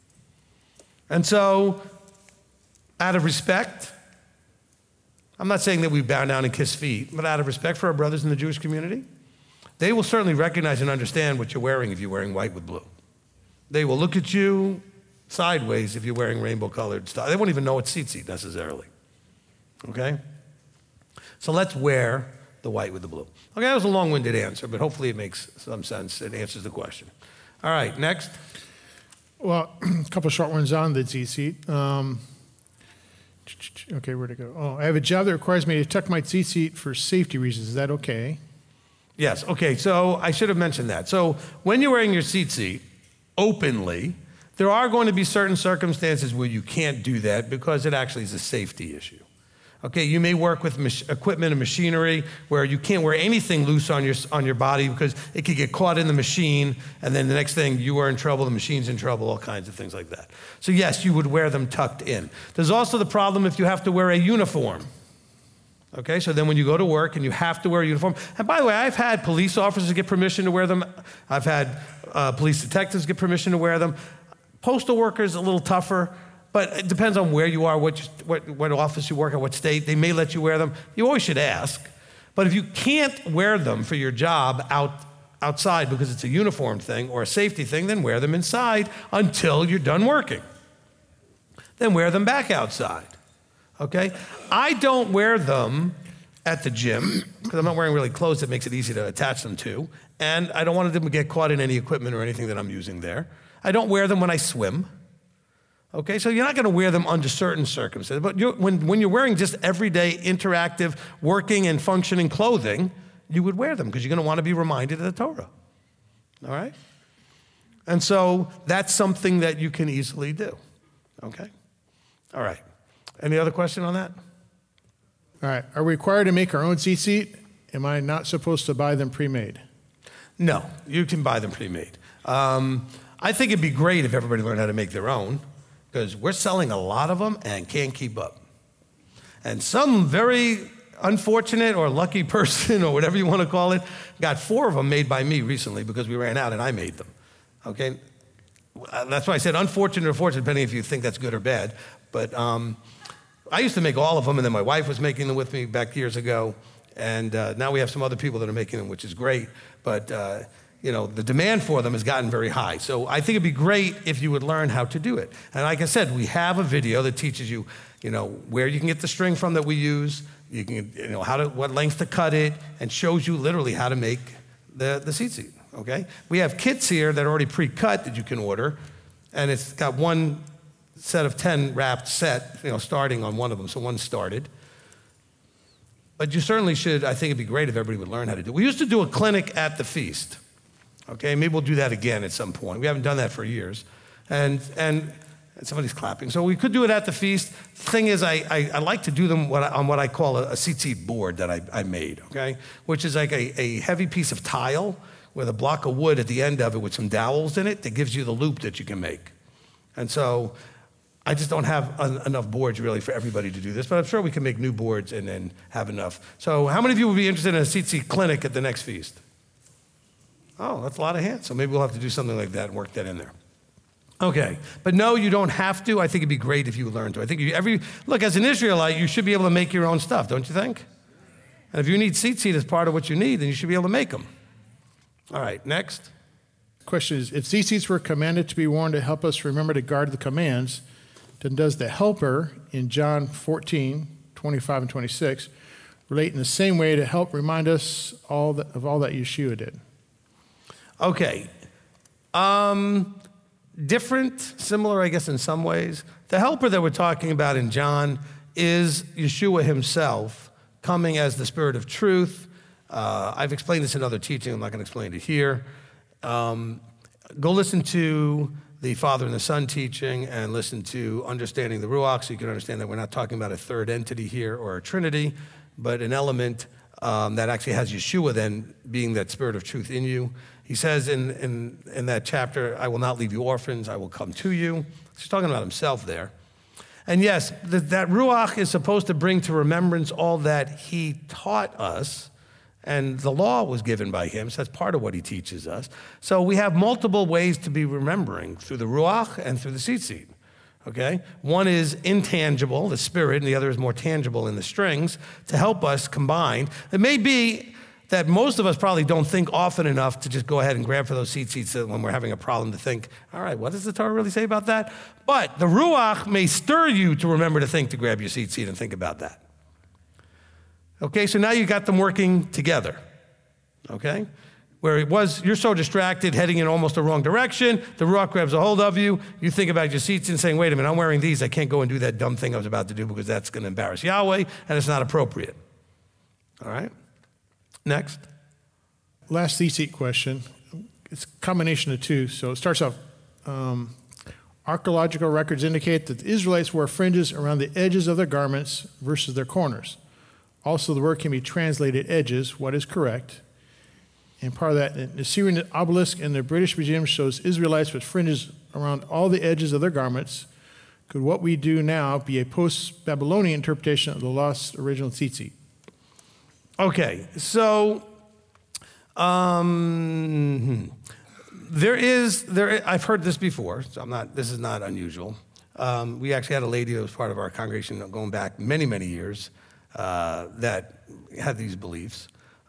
And so, out of respect, I'm not saying that we bow down and kiss feet, but out of respect for our brothers in the Jewish community, they will certainly recognize and understand what you're wearing if you're wearing white with blue. They will look at you sideways if you're wearing rainbow-colored stuff. They won't even know it's tzitzit necessarily. Okay? So let's wear the white with the blue. Okay, that was a long-winded answer, but hopefully it makes some sense. It answers the question. All right, next. Well, a couple short ones on the tzitzit. Okay, where'd it go? Oh, I have a job that requires me to tuck my tzitzit for safety reasons. Is that okay? Yes, okay, so I should have mentioned that. So when you're wearing your tzitzit openly, there are going to be certain circumstances where you can't do that because it actually is a safety issue. Okay, you may work with equipment and machinery where you can't wear anything loose on your body because it could get caught in the machine, and then the next thing you are in trouble, the machine's in trouble, all kinds of things like that. So yes, you would wear them tucked in. There's also the problem if you have to wear a uniform. Okay, so then when you go to work and you have to wear a uniform, and by the way, I've had police officers get permission to wear them. I've had police detectives get permission to wear them. Postal workers a little tougher. But it depends on where you are, what office you work at, what state. They may let you wear them. You always should ask. But if you can't wear them for your job outside because it's a uniform thing or a safety thing, then wear them inside until you're done working. Then wear them back outside. Okay? I don't wear them at the gym because I'm not wearing really clothes that makes it easy to attach them to. And I don't want them to get caught in any equipment or anything that I'm using there. I don't wear them when I swim. Okay, so you're not going to wear them under certain circumstances. But when you're wearing just everyday interactive working and functioning clothing, you would wear them because you're going to want to be reminded of the Torah. All right? And so that's something that you can easily do. Okay? All right. Any other question on that? All right. Are we required to make our own tzitzit? Am I not supposed to buy them pre-made? No, you can buy them pre-made. I think it'd be great if everybody learned how to make their own, because we're selling a lot of them and can't keep up. And some very unfortunate or lucky person or whatever you want to call it got 4 of them made by me recently because we ran out and I made them. Okay? That's why I said unfortunate or fortunate, depending if you think that's good or bad. But I used to make all of them, and then my wife was making them with me back years ago. And now we have some other people that are making them, which is great. But the demand for them has gotten very high. So I think it'd be great if you would learn how to do it. And like I said, we have a video that teaches you, where you can get the string from that we use, you can, what length to cut it, and shows you literally how to make the tzitzit, okay? We have kits here that are already pre-cut that you can order, and it's got one set of 10 wrapped set, starting on one of them, so one started. But you certainly should, I think it'd be great if everybody would learn how to do it. We used to do a clinic at the feast. Okay, maybe we'll do that again at some point. We haven't done that for years. And And somebody's clapping. So we could do it at the feast. The thing is, I like to do them on what I call a seat board that I made, okay? Which is like a heavy piece of tile with a block of wood at the end of it with some dowels in it that gives you the loop that you can make. And so I just don't have enough boards really for everybody to do this, but I'm sure we can make new boards and then have enough. So how many of you would be interested in a seat clinic at the next feast? Oh, that's a lot of hands. So maybe we'll have to do something like that and work that in there. Okay, but no, you don't have to. I think it'd be great if you learned to. I think look, as an Israelite, you should be able to make your own stuff, don't you think? And if you need seat as part of what you need, then you should be able to make them. All right, next. Question is, if these seats were commanded to be worn to help us remember to guard the commands, then does the helper in John 14, 25 and 26 relate in the same way to help remind us of all that Yeshua did? Okay. Different, similar, I guess, in some ways. The helper that we're talking about in John is Yeshua himself coming as the Spirit of truth. I've explained this in other teaching. I'm not going to explain it here. Go listen to the Father and the Son teaching and listen to Understanding the Ruach so you can understand that we're not talking about a third entity here or a trinity, but an element that actually has Yeshua then being that Spirit of truth in you. He says in that chapter, I will not leave you orphans, I will come to you. He's talking about himself there. And yes, that Ruach is supposed to bring to remembrance all that he taught us, and the law was given by him, so that's part of what he teaches us. So we have multiple ways to be remembering, through the Ruach and through the tzitzit, okay? One is intangible, the Spirit, and the other is more tangible in the strings, to help us combine. It may be that most of us probably don't think often enough to just go ahead and grab for those seats when we're having a problem to think, all right, what does the Torah really say about that? But the Ruach may stir you to remember to think to grab your seat and think about that. Okay, so now you got them working together, okay? Where it was, you're so distracted, heading in almost the wrong direction, the Ruach grabs a hold of you, you think about your seats and saying, wait a minute, I'm wearing these, I can't go and do that dumb thing I was about to do because that's going to embarrass Yahweh, and it's not appropriate. All right? Next. Last tzitzit question. It's a combination of two. So it starts off, archaeological records indicate that the Israelites wore fringes around the edges of their garments versus their corners. Also, the word can be translated edges, what is correct. And part of that, the Assyrian obelisk in the British Museum shows Israelites with fringes around all the edges of their garments. Could what we do now be a post-Babylonian interpretation of the lost original tzitzit? Okay, so I've heard this before, so this is not unusual. We actually had a lady that was part of our congregation going back many, many years that had these beliefs.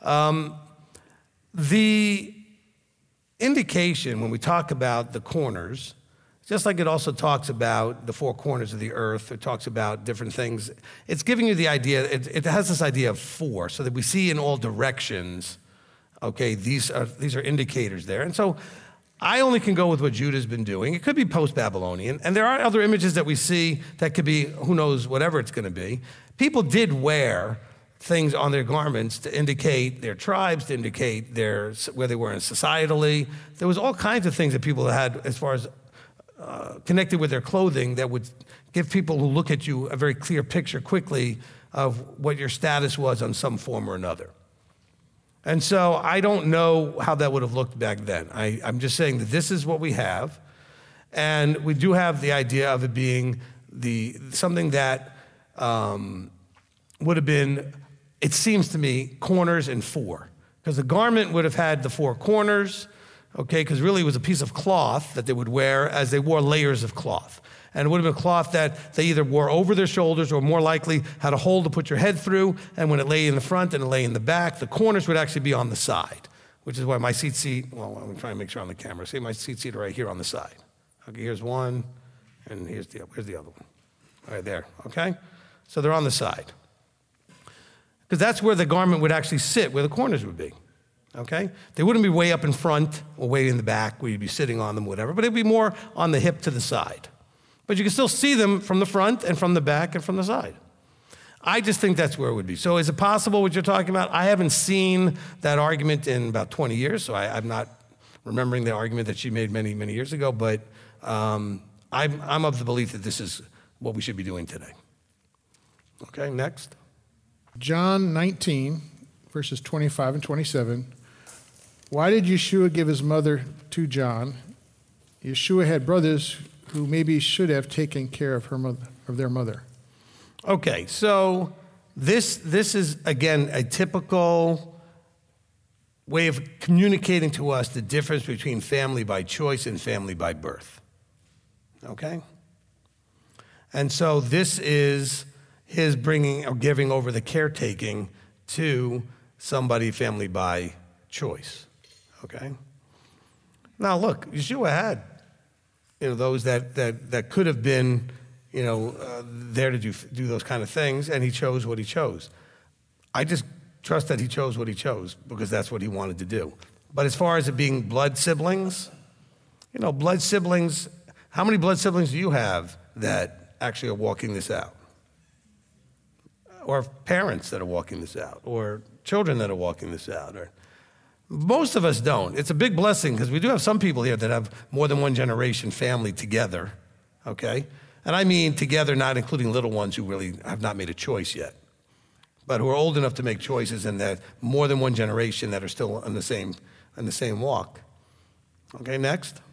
The indication when we talk about the corners, just like it also talks about the four corners of the earth, it talks about different things. It's giving you the idea, it has this idea of four, so that we see in all directions, okay, these are indicators there. And so I only can go with what Judah's been doing. It could be post-Babylonian, and there are other images that we see that could be, who knows, whatever it's going to be. People did wear things on their garments to indicate their tribes, to indicate where they were in societally. There was all kinds of things that people had as far as connected with their clothing that would give people who look at you a very clear picture quickly of what your status was on some form or another. And so I don't know how that would have looked back then. I'm just saying that this is what we have, and we do have the idea of it being something that would have been, it seems to me, corners and four. Because the garment would have had the four corners, okay, because really it was a piece of cloth that they would wear as they wore layers of cloth. And it would have been cloth that they either wore over their shoulders or more likely had a hole to put your head through, and when it lay in the front and it lay in the back, the corners would actually be on the side, which is why my seat, well, I'm trying to make sure on the camera. See, my seat are right here on the side. Okay, here's one, and here's the other one. Right there, okay? So they're on the side. Because that's where the garment would actually sit, where the corners would be. Okay? They wouldn't be way up in front or way in the back where you'd be sitting on them, whatever, but it'd be more on the hip to the side. But you can still see them from the front and from the back and from the side. I just think that's where it would be. So is it possible what you're talking about? I haven't seen that argument in about 20 years, so I'm not remembering the argument that she made many, many years ago, but I'm of the belief that this is what we should be doing today. Okay, next. John 19, verses 25 and 27. Why did Yeshua give his mother to John? Yeshua had brothers who maybe should have taken care of their mother. Okay, so this is, again, a typical way of communicating to us the difference between family by choice and family by birth. Okay? And so this is his bringing or giving over the caretaking to somebody, family by choice. Okay? Now look, Yeshua had, those that could have been, there to do those kind of things, and he chose what he chose. I just trust that he chose what he chose because that's what he wanted to do. But as far as it being blood siblings, blood siblings, how many blood siblings do you have that actually are walking this out? Or parents that are walking this out? Or children that are walking this out? Or most of us don't. It's a big blessing because we do have some people here that have more than one generation family together, okay? And I mean together, not including little ones who really have not made a choice yet, but who are old enough to make choices and that more than one generation that are still in the same walk. Okay, next.